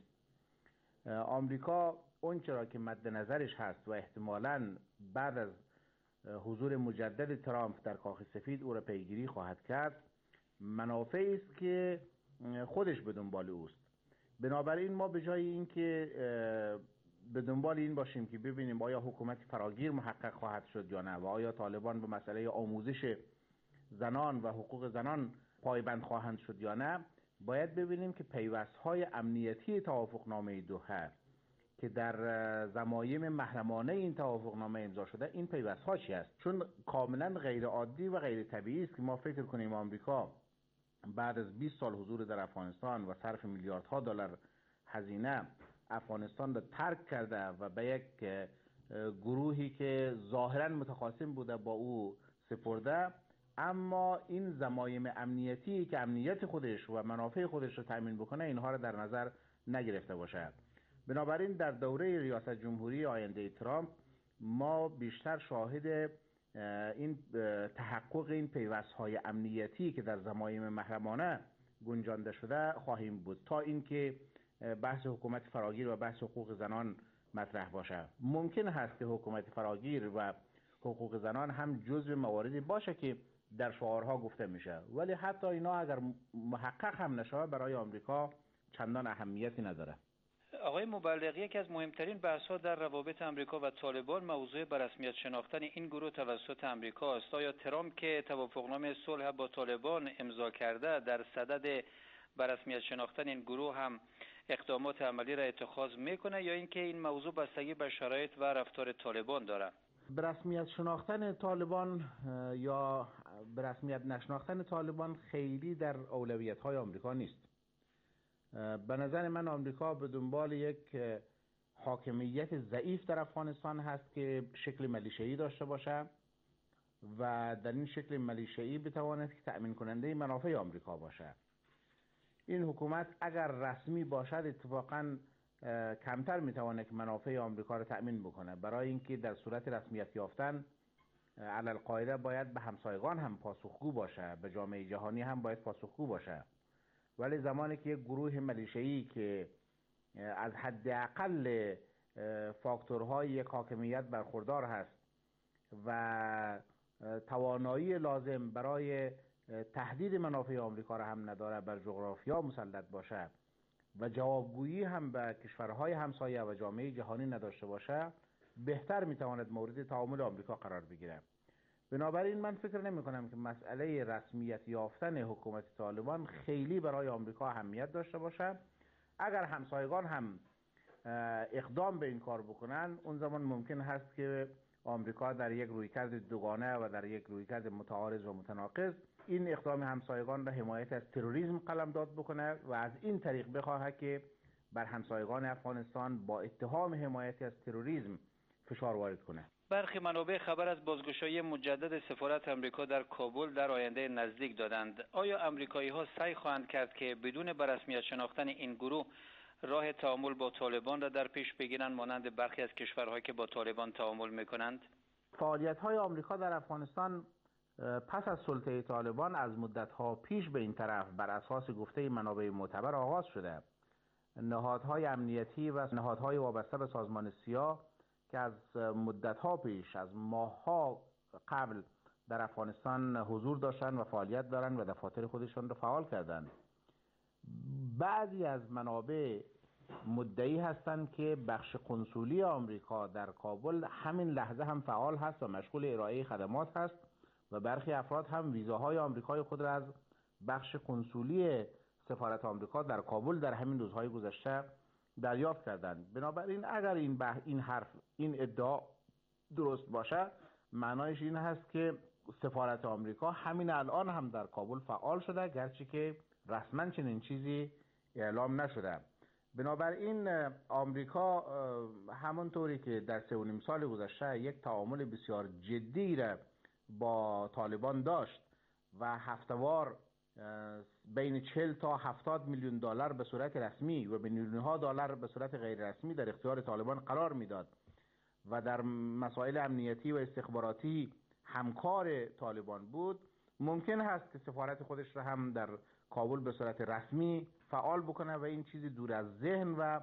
آمریکا اون چرا که مد نظرش هست و احتمالاً بعد از حضور مجدد ترامپ در کاخ سفید او را پیگیری خواهد کرد، منافعی است که خودش به دنبال اوست. بنابراین ما به جای اینکه به دنبال این باشیم که ببینیم آیا حکومت فراگیر محقق خواهد شد یا نه و آیا طالبان به مسئله آموزش زنان و حقوق زنان پایبند خواهند شد یا نه، باید ببینیم که پیوست‌های امنیتی توافقنامه دوحه که در ضمایم محرمانه این توافقنامه امضا شده، این پیوست‌ها چی است؟ چون کاملا غیر عادی و غیر طبیعی است که ما فکر کنیم آمریکا بعد از 20 سال حضور در افغانستان و صرف میلیاردها دلار هزینه افغانستان را ترک کرده و به یک گروهی که ظاهرا متخاصم بوده با او سپرده، اما این ضمایم امنیتی که امنیت خودش و منافع خودش رو تامین بکنه اینها را در نظر نگرفته باشه. بنابراین در دوره ریاست جمهوری آینده ترامپ ما بیشتر شاهد این تحقق این پیوست‌های امنیتی که در ضمایم محرمانه گنجانده شده خواهیم بود تا اینکه بحث حکومت فراگیر و بحث حقوق زنان مطرح باشه. ممکن هست که حکومت فراگیر و حقوق زنان هم جزو مواردی باشه که در شعارها گفته میشه، ولی حتی اینا اگر محقق هم نشه برای آمریکا چندان اهمیتی نداره. آقای مبلغ، یکی از مهمترین بحث‌ها در روابط آمریکا و طالبان موضوع به رسمیت شناختن این گروه توسط آمریکا است. آیا ترامپ که توافقنامه صلح با طالبان امضا کرده در صدد به رسمیت شناختن این گروه هم اقدامات عملی را اتخاذ میکنه یا اینکه این موضوع بستگی به شرایط و رفتار طالبان داره؟ به رسمیت شناختن طالبان یا به رسمیت نشناختن طالبان خیلی در اولویت‌های آمریکا نیست. به نظر من آمریکا به دنبال یک حاکمیت ضعیف در افغانستان هست که شکل ملیشه‌ای داشته باشه و در این شکل ملیشه‌ای بتواند که تأمین کننده منافع آمریکا باشه. این حکومت اگر رسمی باشد اتفاقاً کمتر میتواند که منافع آمریکا را تأمین بکنه، برای اینکه در صورت رسمیت یافتن علی القاعده باید به همسایگان هم پاسخگو باشه، به جامعه جهانی هم باید پاسخگو باشه. ولی زمانی که یک گروه ملیشه‌ای که از حداقل فاکتورهای یک حاکمیت برخوردار هست و توانایی لازم برای تهدید منافع آمریکا را هم نداره، بر جغرافیا مسلط باشه و جوابگویی هم به کشورهای همسایه و جامعه جهانی نداشته باشه، بهتر میتواند مورد تعامل آمریکا قرار بگیره. بنابراین من فکر نمی کنم که مسئله رسمیت یافتن حکومت طالبان خیلی برای آمریکا اهمیت داشته باشه. اگر همسایگان هم اقدام به این کار بکنن، اون زمان ممکن هست که آمریکا در یک رویکرد دوگانه و در یک رویکرد متعارض و متناقض این اقدام همسایگان را حمایت از تروریسم قلمداد بکنه و از این طریق بخواهد که بر همسایگان افغانستان با اتهام حمایت از تروریسم فشار وارد کنه. برخی منابع خبر از بازگشایی مجدد سفارت آمریکا در کابل در آینده نزدیک دادند. آیا آمریکایی‌ها سعی خواهند کرد که بدون به رسمیت شناختن این گروه راه تعامل با طالبان را در پیش بگیرند مانند برخی از کشورهایی که با طالبان تعامل می‌کنند؟ فعالیت‌های آمریکا در افغانستان پس از سلطه طالبان از مدت‌ها پیش به این طرف بر اساس گفته منابع معتبر آغاز شده. نهادهای امنیتی و نهادهای وابسته به سازمان سیا که از مدت‌ها پیش، از ماه‌ها قبل در افغانستان حضور داشتند و فعالیت دارند و دفاتر خودشان را فعال کردند. بعضی از منابع مدعی هستند که بخش قنصولی آمریکا در کابل همین لحظه هم فعال هست و مشغول ارائه خدمات هست و برخی افراد هم ویزاهای آمریکای خود را از بخش قنصولی سفارت آمریکا در کابل در همین روزهای گذشته دریافت کردند. بنابراین اگر این ادعا درست باشه، معنایش این هست که سفارت آمریکا همین الان هم در کابل فعال شده، گرچه که رسما چنین چیزی اعلام نشده. بنابراین آمریکا همونطوری که در 3.5 سال گذشته یک تعامل بسیار جدی را با طالبان داشت و هفته‌وار بین 40 تا 70 میلیون دلار به صورت رسمی و میلیون‌ها دلار به صورت غیر رسمی در اختیار طالبان قرار میداد و در مسائل امنیتی و استخباراتی همکار طالبان بود، ممکن هست که سفارت خودش را هم در کابل به صورت رسمی فعال بکنه و این چیزی دور از ذهن و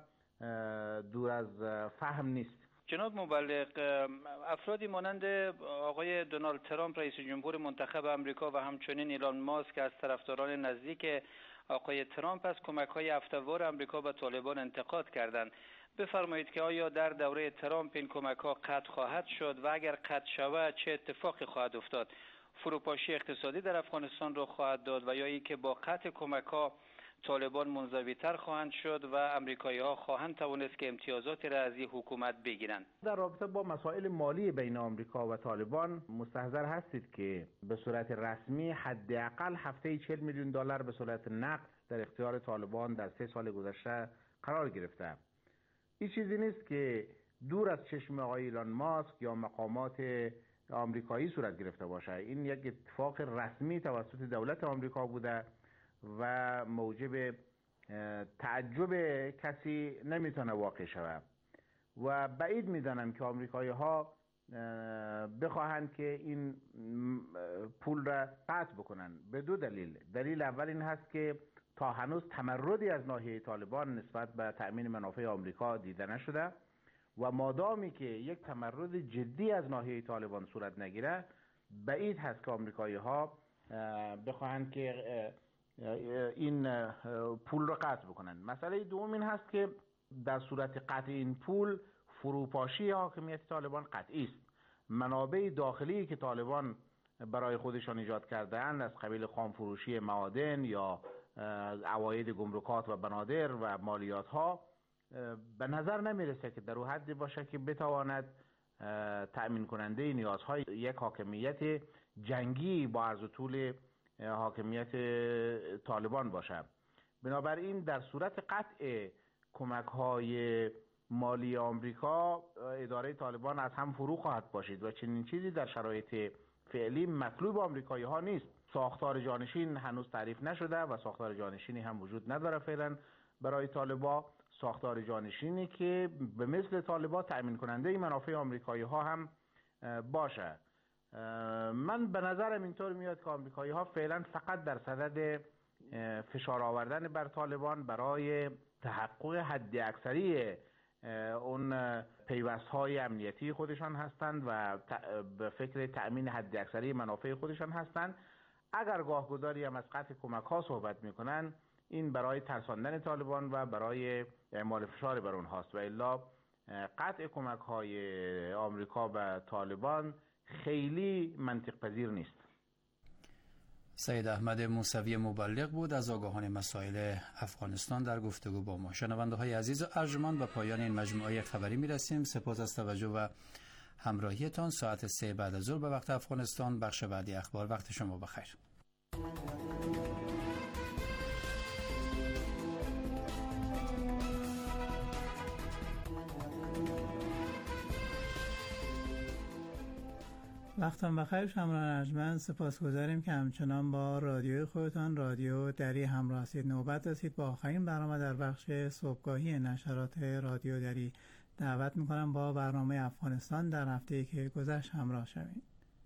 دور از فهم نیست. جناب مبلغ، افرادی مانند آقای دونالد ترامپ رئیس جمهور منتخب آمریکا و همچنین ایلان ماسک از طرفداران نزدیک آقای ترامپ از کمک‌های هفته‌وار آمریکا به طالبان انتقاد کردند. بفرمایید که آیا در دوره ترامپ این کمک‌ها قطع خواهد شد و اگر قطع شود چه اتفاقی خواهد افتاد؟ فروپاشی اقتصادی در افغانستان را خواهد داد و یا اینکه با قطع کمک‌ها طالبان منزوی‌تر خواهند شد و امریکایی‌ها خواهند توانست که امتیازاتی را از این حکومت بگیرند؟ در رابطه با مسائل مالی بین آمریکا و طالبان مستحضر هستید که به صورت رسمی حداقل هفته‌ای 40 میلیون دلار به صورت نقد در اختیار طالبان در 3 سال گذشته قرار گرفته. این چیزی نیست که دور از چشم آقای ایلان ماسک یا مقامات آمریکایی صورت گرفته باشه. این یک اتفاق رسمی توسط دولت آمریکا بوده و موجب تعجب کسی نمیتونه واقع شود و بعید میدانم که آمریکایی ها بخواهند که این پول را قطع بکنن به دو دلیل. دلیل اول این هست که تا هنوز تمردی از ناحیه طالبان نسبت به تأمین منافع آمریکا دیده نشده و مادامی که یک تمرد جدی از ناحیه طالبان صورت نگیره، بعید هست که آمریکایی ها بخواهند که این پول را قطع بکنن. مسئله دوم این هست که در صورت قطع این پول فروپاشی حاکمیت طالبان قطعی است. منابع داخلی که طالبان برای خودشان ایجاد کرده‌اند از قبیل خامفروشی معادن یا عواید گمرکات و بنادر و مالیات ها به نظر نمیرسه که در اون حدی باشه که بتواند تأمین کننده نیازهای یک حاکمیت جنگی با عرض و طول حاکمیت طالبان باشه. بنابراین در صورت قطع کمک‌های مالی آمریکا اداره طالبان از هم فرو خواهد باشید و چنین چیزی در شرایط فعلی مطلوب آمریکایی ها نیست. ساختار جانشین هنوز تعریف نشده و ساختار جانشینی هم وجود نداره فعلا برای طالبان. ساختار جانشینی که به مثل طالبان تأمین کننده منافع آمریکایی ها هم باشه. من به نظرم اینطور میاد که آمریکایی ها فعلا فقط در صدد فشار آوردن بر طالبان برای تحقق حد اکثری اون پیوست‌های امنیتی خودشان هستند و به فکر تأمین حد اکثری منافع خودشان هستند. اگر گاهگداری هم از قطع کمک‌ها صحبت می‌کنند، این برای ترساندن طالبان و برای اعمال فشار بر اونهاست و الا قطع کمک‌های آمریکا به طالبان خیلی منطق پذیر نیست. سید احمد موسوی مبلغ بود از آگاهان مسائل افغانستان در گفتگو با ما. شنونده های عزیز و ارجمند، به پایان این مجموعه خبری میرسیم. سپاس از توجه و همراهیتان. ساعت 3 بعد از ظهر به وقت افغانستان بخش بعدی اخبار. وقت شما بخیر. وقتان بخیر شمران ارجمند. سپاسگزاریم که همچنان با رادیوی خودتان رادیو دری همراه هستید. نوبت رسید با آخرین برنامه در بخش صبحگاهی نشرات رادیو دری. دعوت میکنم با برنامه افغانستان در هفته‌ای که گذشت همراه شوید.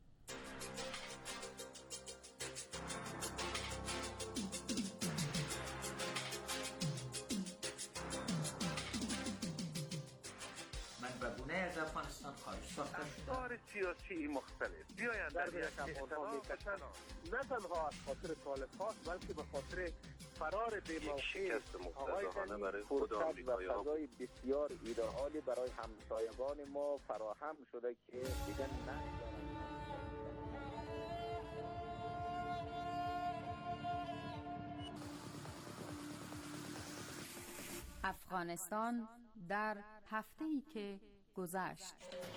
از افغانستان خارج ساخته افکار سیاسی مختلف بیایند در یک احتمال میکشند، نه تنها از خاطر طالب هاست بلکه به خاطر فرار بی‌موقع شکست مقتضاهانه برای خود آمریکایی ها فضای بسیار ایدئالی برای همسایگان ما فراهم شده که دیگر افغانستان در هفته‌ای که گذشت.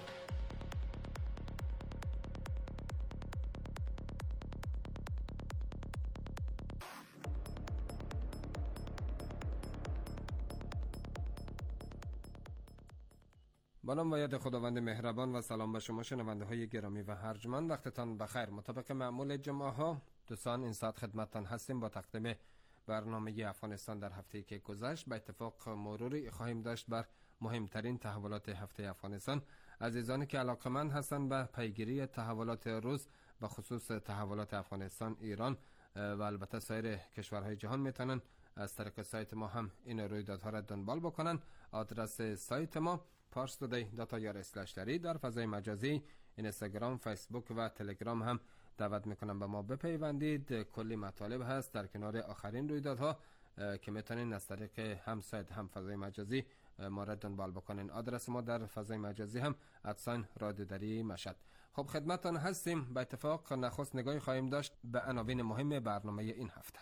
با نام و یاد خداوند مهربان و سلام به شما شنونده های گرامی و ارجمند. وقتتان بخیر. مطابق معمول جمعه ها دوستان این ساعت خدمتتان هستیم با تقدیم برنامه افغانستان در هفته‌ای که گذشت. به اتفاق مروری خواهیم داشت بر مهمترین تحولات هفته افغانستان. عزیزانی که علاقه‌مند هستند به پیگیری تحولات روز و خصوص تحولات افغانستان، ایران و البته سایر کشورهای جهان میتونن از طریق سایت ما هم این رویدادها را دنبال بکنن. آدرس سایت ما parstoday.ir/dari. در فضای مجازی اینستاگرام، فیسبوک و تلگرام هم دعوت میکنم به ما بپیوندید. کلی مطالب هست در کنار آخرین رویدادها که میتونین از طریق هم سایت هم فضای مجازی ما را دنبال بکنین. آدرس ما در فضای مجازی هم @رادیودری مشهد. خب خدمتتان هستیم. به اتفاق نخست نگاهی خواهیم داشت به عناوین مهم برنامه این هفته.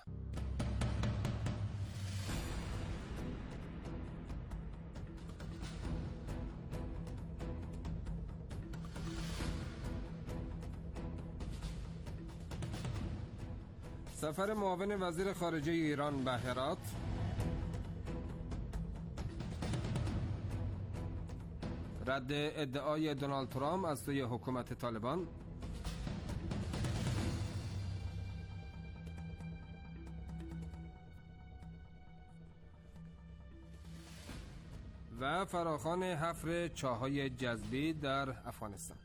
سفر معاون وزیر خارجه ایران به هرات، رد ادعای دونالد ترامپ از سوی حکومت طالبان، و فراخوان حفر چاهای جذبی در افغانستان.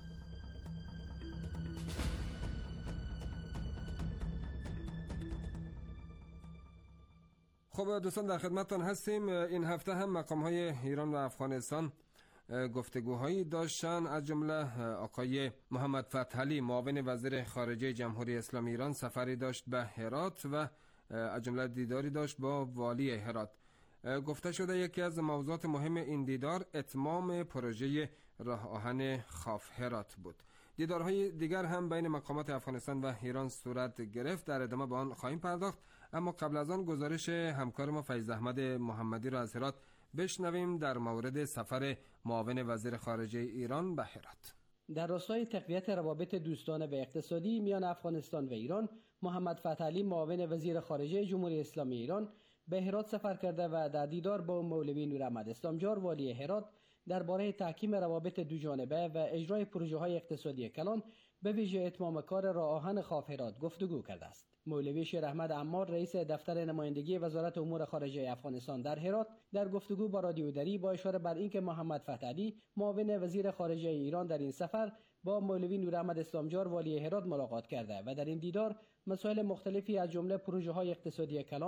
خب دوستان در خدمتتان هستیم. این هفته هم مقام‌های ایران و افغانستان گفتگوهایی داشتن. از جمله آقای محمد فتح علی معاون وزیر خارجه جمهوری اسلامی ایران سفری داشت به هرات و از جمله دیداری داشت با والی هرات. گفته شده یکی از موضوعات مهم این دیدار اتمام پروژه راه آهن خاف هرات بود. دیدارهای دیگر هم بین مقامات افغانستان و ایران صورت گرفت. در ادامه به آن خواهیم پرداخت، اما قبل از آن گزارش همکار ما فیض احمد محمدی را از هرات بشنویم در مورد سفر معاون وزیر خارجه ایران به هرات. در راستای تقویت روابط دوستانه و اقتصادی میان افغانستان و ایران، محمد فتح علی معاون وزیر خارجه جمهوری اسلامی ایران به هرات سفر کرده و در دیدار با مولوی نوراحمد اسلامجار والی هرات درباره تحکیم روابط دوجانبه و اجرای پروژه‌های اقتصادی کلان به ویژه اتمام کار راه آهن خاف هرات گفتگو کرده است. مولوی شیر احمد عمار رئیس دفتر نمایندگی وزارت امور خارجه افغانستان در هرات در گفتگو با رادیو دری با اشاره بر اینکه محمد فتح علی معاون وزیر خارجه ایران در این سفر با مولوی نوراحمد اسلامجار والی هرات ملاقات کرده و در این دیدار مسائل مختلفی از جمله پروژه‌های اقتصادی کلان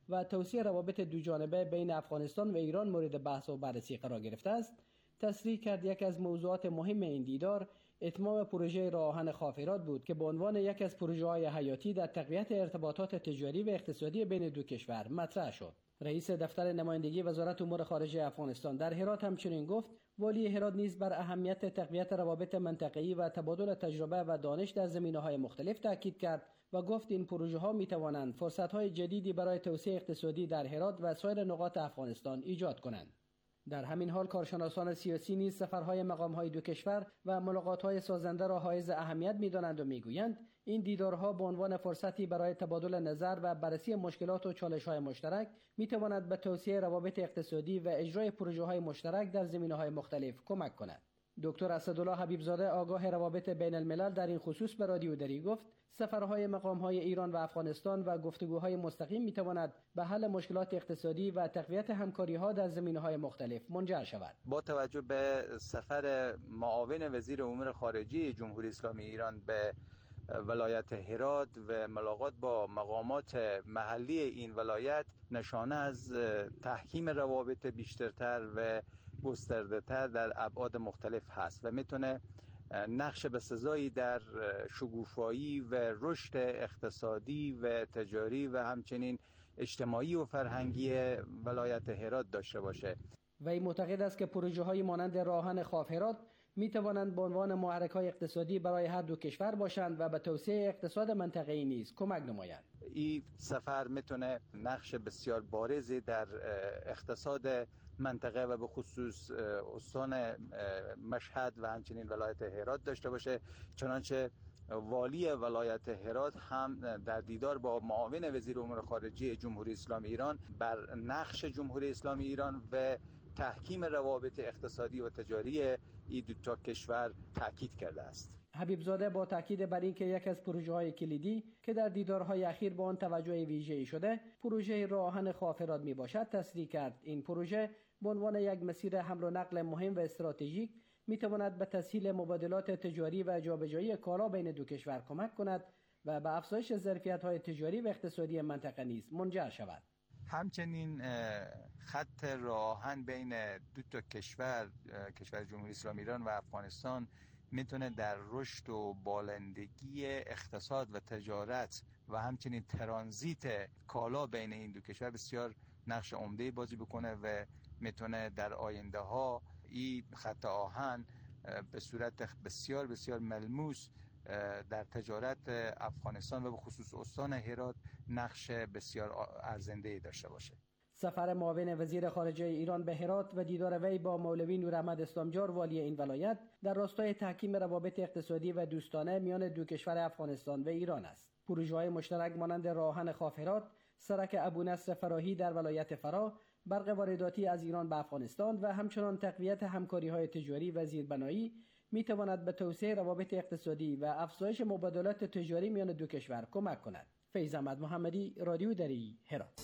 و توسعه روابط دوجانبه بین افغانستان و ایران مورد بحث و بررسی قرار گرفته است، تصریح کرد یک از موضوعات مهم این دیدار اتمام پروژه راه آهن خافرات بود که به عنوان یک از پروژه‌های حیاتی در تقویت ارتباطات تجاری و اقتصادی بین دو کشور مطرح شد. رئیس دفتر نمایندگی وزارت امور خارجه افغانستان در هرات همچنین گفت والی هرات نیز بر اهمیت تقویت روابط منطقه‌ای و تبادل تجربه و دانش در زمینه‌های مختلف تاکید کرد و گفت این پروژه‌ها می‌توانند فرصت‌های جدیدی برای توسعه اقتصادی در هرات و سایر نقاط افغانستان ایجاد کنند. در همین حال کارشناسان سیاسی نیز سفرهای مقام‌های دو کشور و ملاقات‌های سازنده را حائز اهمیت می‌دانند و می‌گویند این دیدارها به عنوان فرصتی برای تبادل نظر و بررسی مشکلات و چالش‌های مشترک می‌تواند به توسعه روابط اقتصادی و اجرای پروژه‌های مشترک در زمینه‌های مختلف کمک کند. دکتر اسدالله حبیبزاده آگاه روابط بین الملل در این خصوص به رادیو دری گفت سفرهای مقام‌های ایران و افغانستان و گفتگوهای مستقیم می‌تواند به حل مشکلات اقتصادی و تقویت همکاری‌ها در زمینه‌های مختلف منجر شود. با توجه به سفر معاون وزیر امور خارجه جمهوری اسلامی ایران به ولایت هرات و ملاقات با مقامات محلی این ولایت نشانه از تحکیم روابط بیشترتر و گسترده‌تر در ابعاد مختلف هست و میتونه نقش بسزایی در شکوفایی و رشد اقتصادی و تجاری و همچنین اجتماعی و فرهنگی ولایت هرات داشته باشه. وی معتقد است که پروژه‌های مانند راه آهن خاف هرات می توانند به عنوان محرک‌های اقتصادی برای هر دو کشور باشند و به توسعه اقتصاد منطقه‌ای نیز کمک نمایند. این سفر میتونه نقش بسیار بارزی در اقتصاد منطقه و به خصوص استان مشهد و همچنین ولایت هرات داشته باشه، چنانچه والی ولایت هرات هم در دیدار با معاون وزیر امور خارجه جمهوری اسلامی ایران بر نقش جمهوری اسلامی ایران و تحکیم روابط اقتصادی و تجاری این دو تا کشور تاکید کرده است. حبیبزاده با تاکید بر اینکه یک از پروژه‌های کلیدی که در دیدارهای اخیر به آن توجه ویژه‌ای شده پروژه راه آهن خاف هرات میباشد تصریح کرد. این پروژه به عنوان یک مسیر حمل و نقل مهم و استراتژیک میتواند به تسهیل مبادلات تجاری و جابجایی کالا بین دو کشور کمک کند و به افزایش ظرفیت‌های تجاری و اقتصادی منطقه نیز منجر شود. همچنین خط راه آهن بین دو تا کشور جمهوری اسلامی ایران و افغانستان میتونه در رشد و بالندگی اقتصاد و تجارت و همچنین ترانزیت کالا بین این دو کشور بسیار نقش عمده بازی بکنه و میتونه در آینده ها این خط آهن به صورت بسیار بسیار ملموس در تجارت افغانستان و به خصوص استان هرات نقش بسیار ارزنده‌ای داشته باشه. سفر معاون وزیر خارجه ایران به هرات و دیدار وی با مولوی نوراحمد اسلامجار والی این ولایت در راستای تحکیم روابط اقتصادی و دوستانه میان دو کشور افغانستان و ایران است. پروژه‌های مشترک مانند راه آهن خاف هرات، سرک ابونصر فراهی در ولایت فرا، برق وارداتی از ایران به افغانستان و همچنان تقویت همکاری‌های تجاری و زیربنایی می‌تواند به توسعه روابط اقتصادی و افزایش مبادلات تجاری میان دو کشور کمک کند. فیض احمد محمدی، رادیو دری، هرات.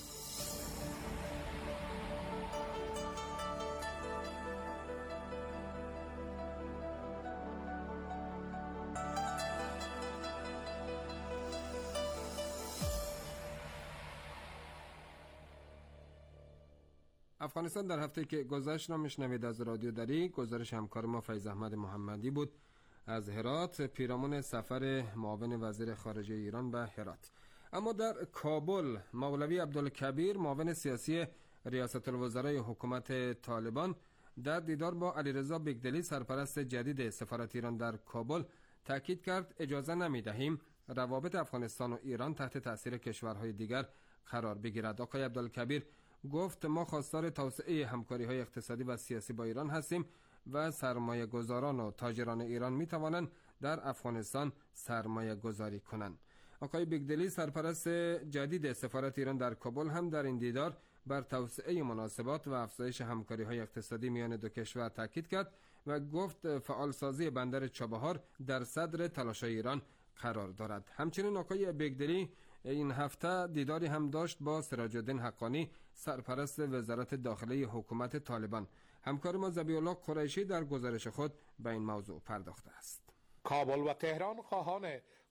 افغانستان در هفته که گذشت را میشنوید از رادیو دری. گزارش همکار ما فیض احمد محمدی بود از هرات پیرامون سفر معاون وزیر خارجه ایران به هرات. اما در کابل مولوی عبدالکبیر معاون سیاسی ریاست الوزرای حکومت طالبان در دیدار با علیرضا بیگدلی سرپرست جدید سفارت ایران در کابل تاکید کرد اجازه نمی‌دهیم روابط افغانستان و ایران تحت تاثیر کشورهای دیگر قرار بگیرد. آقای عبدالکبیر گفت ما خواستار توسعه همکاری‌های اقتصادی و سیاسی با ایران هستیم و سرمایه گذاران و تاجران ایران می توانند در افغانستان سرمایه گذاری کنند. آقای بیگدلی سرپرست جدید سفارت ایران در کابل هم در این دیدار بر توسعه مناسبات و افزایش همکاری‌های اقتصادی میان دو کشور تاکید کرد و گفت فعالسازی بندر چابهار در صدر تلاش‌های ایران قرار دارد. همچنین آقای بیگدلی این هفته دیداری هم داشت با سراج الدین حقانی سرپرست وزارت داخلی حکومت طالبان. همکار ما ذبیح الله قریشی در گزارش خود به این موضوع پرداخته است. کابل و تهران خواهان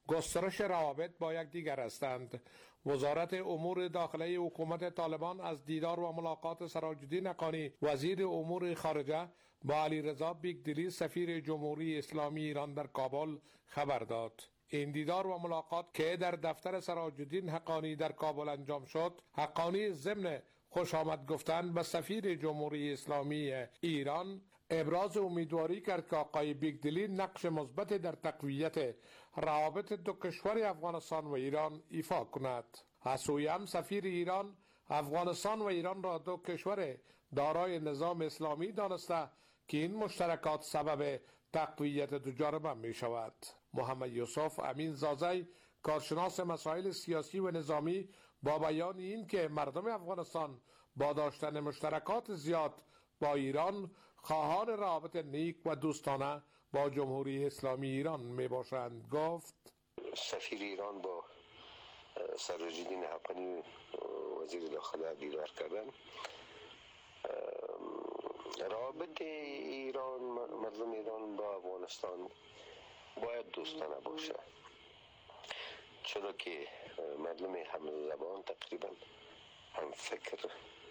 گسترش روابط با یکدیگر هستند. وزارت امور داخلی حکومت طالبان از دیدار و ملاقات سراج الدین حقانی وزیر امور خارجه با علیرضا بیگدلی سفیر جمهوری اسلامی ایران در کابل خبر داد. این دیدار و ملاقات که در دفتر سراج الدین حقانی در کابل انجام شد، حقانی ضمن خوش آمد گفتن به سفیر جمهوری اسلامی ایران ابراز امیدواری کرد که آقای بیگدلی نقش مثبت در تقویت روابط دو کشور افغانستان و ایران ایفا کند. از سوی هم سفیر ایران افغانستان و ایران را دو کشور دارای نظام اسلامی دانسته که این مشترکات سبب تقویت دو جانبه می شود. محمد یوسف امین زازی کارشناس مسائل سیاسی و نظامی با بیان این که مردم افغانستان با داشتن مشترکات زیاد با ایران خواهان روابط نیک و دوستانه با جمهوری اسلامی ایران می باشند گفت: سفیر ایران با سراج الدین حقانی وزیر داخله دیدار کردن. روابط ایران، مردم ایران با افغانستان باید دوستانه باشه، چرا که مردم هم زبان تقریبا هم فکر،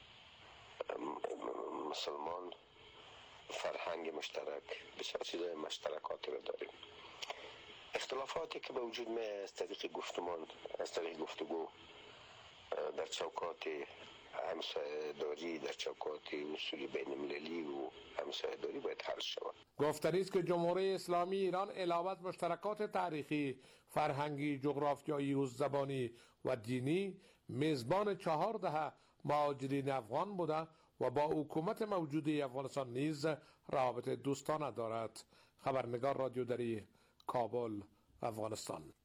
مسلمان، فرهنگ مشترک، بسیار چیزای مشترکاتی را داریم. اختلافاتی که به وجود می از طریق گفتمان، از طریق گفتگو در چوکات همسایه‌داری، در چوکات اصول بین المللی و همسایه‌داری باید حل شود. گفتنی است که جمهوری اسلامی ایران علاوه بر مشترکات تاریخی، فرهنگی، جغرافیایی و زبانی و دینی میزبان 4 دهه مهاجرین افغان بوده و با حکومت موجوده افغانستان نیز روابط دوستانه دارد. خبرنگار رادیو دری، کابل، افغانستان.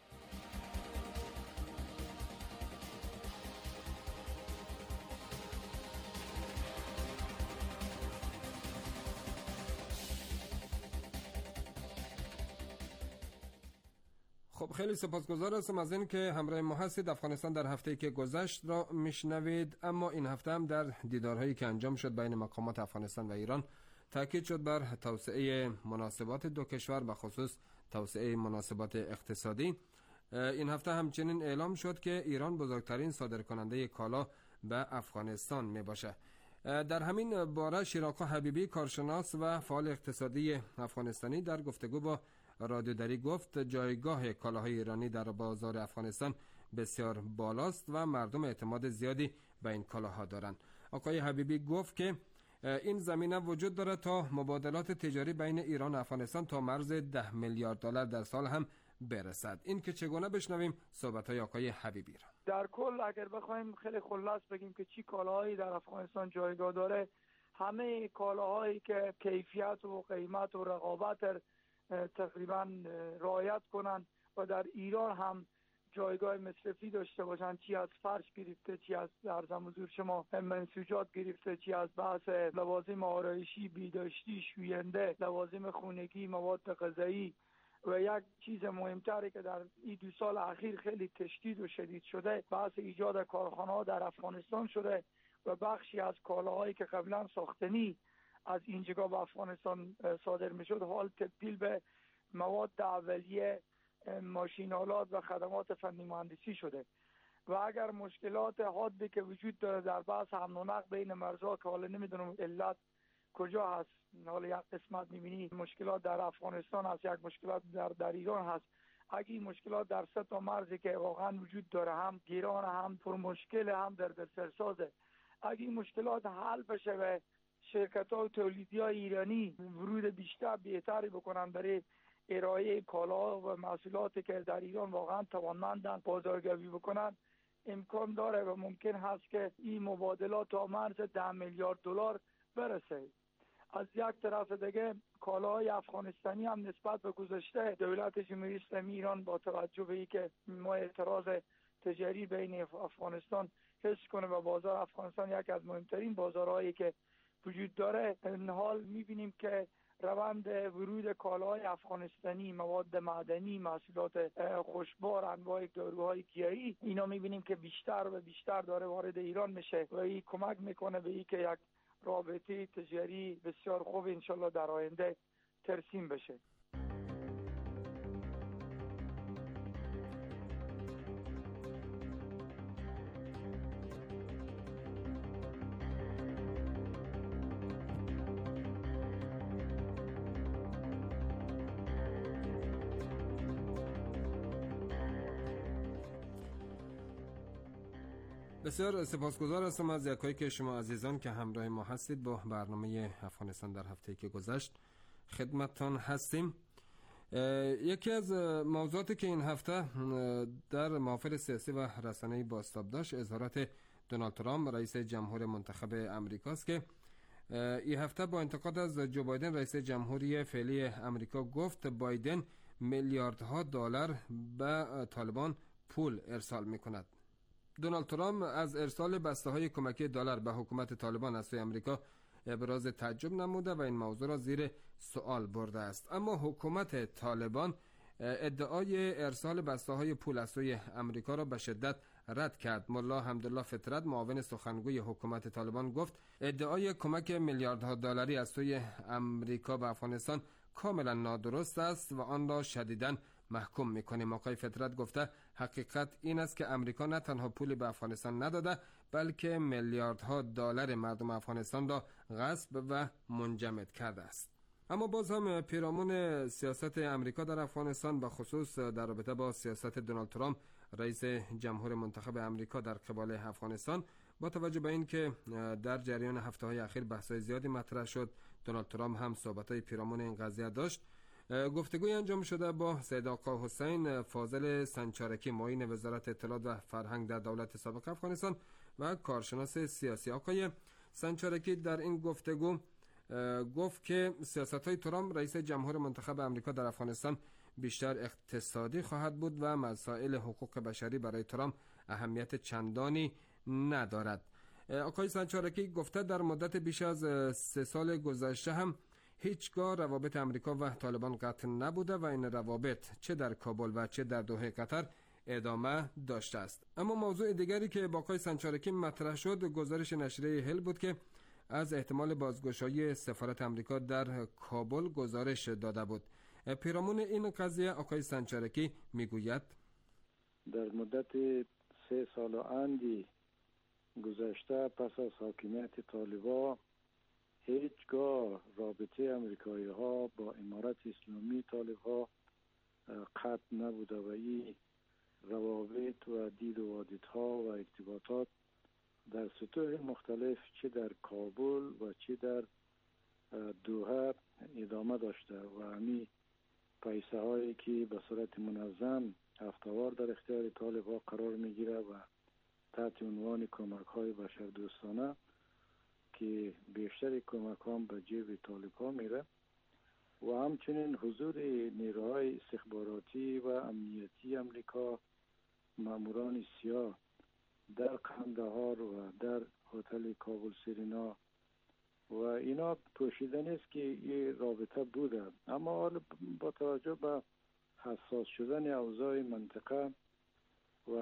خب خیلی سپاسگزار هستم از این که همراه ما هستید. افغانستان در هفته‌ای که گذشت را میشنوید، اما این هفته هم در دیدارهایی که انجام شد بین مقامات افغانستان و ایران تاکید شد بر توسعه مناسبات دو کشور، به خصوص توسعه مناسبات اقتصادی. این هفته همچنین اعلام شد که ایران بزرگترین صادرکننده کالا به افغانستان می باشه. در همین باره شیراکا حبیبی کارشناس و فعال اقتصادی افغانستانی در گفتگو با رادیو دری گفت جایگاه کالاهای ایرانی در بازار افغانستان بسیار بالاست و مردم اعتماد زیادی به این کالاها دارند. آقای حبیبی گفت که این زمینه وجود داره تا مبادلات تجاری بین ایران و افغانستان تا مرز 10 میلیارد دلار در سال هم برسد. این که چگونه بشنویم صحبت‌های آقای حبیبی را. در کل اگر بخوایم خیلی خلاص بگیم که چی کالاهایی در افغانستان جایگاه داره، همه کالاهایی که کیفیت و قیمت و رقابت تقریبا رعایت کنند و در ایران هم جایگاه مصرفی داشته باشند، چی از فرش گرفته، چی از عرضم حضور شما منسوجات گرفته، چی از بحث لوازم آرایشی، بیداشتی، شوینده، لوازم خانگی، مواد غذایی و یک چیز مهمتری که در این 2 سال اخیر خیلی تشدید و شدید شده، بحث ایجاد کارخانه‌ها در افغانستان شده و بخشی از کالاهایی که قبلا ساختنی از اینجا به افغانستان صادر میشد حال تبدیل به مواد اولیه، ماشین‌آلات و خدمات فنی مهندسی شده و اگر مشکلات حادی که وجود داره در بحث حمل و نقل بین مرزها که حالا نمیدونم علت کجا هست، حالا یک قسمت میبینی مشکلات در افغانستان هست، یک مشکلات در ایران هست. اگه این مشکلات در 3 تا مرزی که واقعا وجود داره، هم گیران، هم پر مشکل، هم در سرسازه، اگه این مشکلات حل بشه و شرکت‌ها و تولیدی‌های ایرانی ورود بیشتر بهتری بکنن برای ارائه کالا و محصولاتی که در ایران واقعا توانمندن بازاریابی بکنن، امکان داره و ممکن هست که این مبادلات تا مرز 10 میلیارد دلار برسه. از یک طرف دیگه کالاهای افغانستانی هم نسبت به گذشته دولت جمهوری اسلامی ایران با توجه به اینکه ما اعتراض تجاری بین افغانستان حس کنه و بازار افغانستان یک از مهمترین بازارهایی که وجود داره، این حال میبینیم که روند ورود کالاهای افغانستانی، مواد معدنی، محصولات خوشبار، انواع داروهای گیاهی، اینا میبینیم که بیشتر و بیشتر داره وارد ایران میشه و این کمک میکنه به این که یک رابطه تجاری بسیار خوب انشالله در آینده ترسیم بشه. بسیار سپاسگزار هستم از یکایی که شما عزیزان که همراه ما هستید با برنامه افغانستان در هفته‌ای که گذشت خدمتتان هستیم. یکی از موضوعاتی که این هفته در محافل سیاسی و رسانه‌ای بازتاب داشت اظهارات دونالد ترامپ رئیس جمهور منتخب امریکاست که این هفته با انتقاد از جو بایدن رئیس جمهوری فعلی امریکا گفت بایدن میلیاردها دلار به طالبان پول ارسال می‌کند. دونالد ترامپ از ارسال بسته‌های کمکی دلار به حکومت طالبان از سوی امریکا ابراز تعجب نموده و این موضوع را زیر سوال برده است. اما حکومت طالبان ادعای ارسال بسته‌های پول از سوی امریکا را به شدت رد کرد. ملا حمدالله فطرت معاون سخنگوی حکومت طالبان گفت ادعای کمک میلیاردها دلاری از سوی امریکا به افغانستان کاملا نادرست است و آن را شدیداً محکوم میکنیم. آقای فطرت گفته حقیقت این است که امریکا نه تنها پولی به افغانستان نداده بلکه میلیاردها دلار مردم افغانستان را غصب و منجمد کرده است. اما باز هم پیرامون سیاست امریکا در افغانستان، به خصوص در رابطه با سیاست دونالد ترامپ رئیس جمهور منتخب امریکا در قبال افغانستان، با توجه به این که در جریان هفته‌های اخیر بحث‌های زیادی مطرح شد، دونالد ترامپ هم صحبت‌های پیرامون این قضیه داشت. گفتگوی انجام شده با سید آقا حسین فاضل سنچارکی معین وزارت اطلاعات و فرهنگ در دولت سابق افغانستان و کارشناس سیاسی. آقای سنچارکی در این گفتگو گفت که سیاست‌های ترامپ رئیس جمهور منتخب امریکا در افغانستان بیشتر اقتصادی خواهد بود و مسائل حقوق بشری برای ترامپ اهمیت چندانی ندارد. آقای سنچارکی گفته در مدت بیش از 3 سال گذشته هم هیچگاه روابط امریکا و طالبان قطع نبوده و این روابط چه در کابل و چه در دوحه قطر ادامه داشته است. اما موضوع دیگری که با آقای سنچارکی مطرح شد گزارش نشریه هل بود که از احتمال بازگشایی سفارت امریکا در کابل گزارش داده بود. پیرامون این قضیه آقای سنچارکی میگوید در مدت 3 سال و اندی گذشته پس از حاکمیت طالبان هیچگاه رابطه امریکایی ها با امارت اسلامی طالب ها قطع نبوده و این روابط و دید و وادید ها و ارتباطات در سطوح مختلف چه در کابل و چه در دوحه ادامه داشته و همین پیسه هایی که به صورت منظم هفته‌وار در اختیار طالب ها قرار میگیره و تحت عنوان کمک های بشردوستانه که بیشتر کمک هم به جیب طالب ها میره و همچنین حضور نیروهای استخباراتی و امنیتی امریکا، ماموران سیاه در قندهار و در هتل کابل سرینا و اینا پوشیده نیست که این رابطه بوده. اما با توجه به حساس شدن اوضاع منطقه و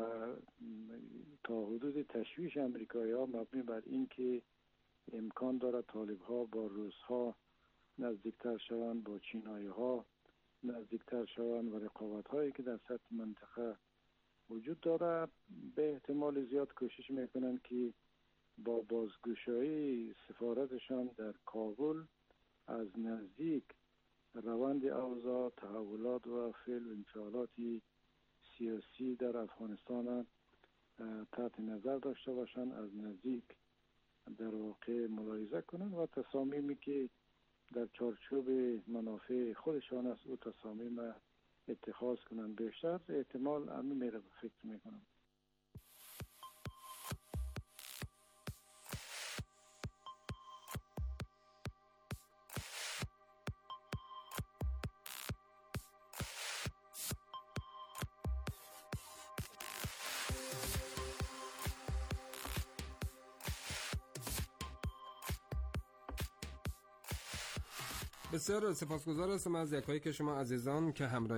تا حدود تشویش امریکایی ها مبنی بر این که امکان دارد طالب ها با روس ها نزدیکتر شوند، با چینایی ها نزدیکتر شوند و رقابت هایی که در سطح منطقه وجود داره، به احتمال زیاد کوشش میکنند که با بازگشایی سفارتشان در کابل از نزدیک روند اوضاع، تحولات و فعل و انفعالات سیاسی در افغانستان تحت نظر داشته باشند، از نزدیک در واقع ملاحظه کنند و تصامیمی که در چارچوب منافع خودشان است او تصامیم اتخاذ کنند. بیشتر احتمال همین میره فکر میکنم. بسیار سپاسگزار هستم از یکایی که شما عزیزان که همراه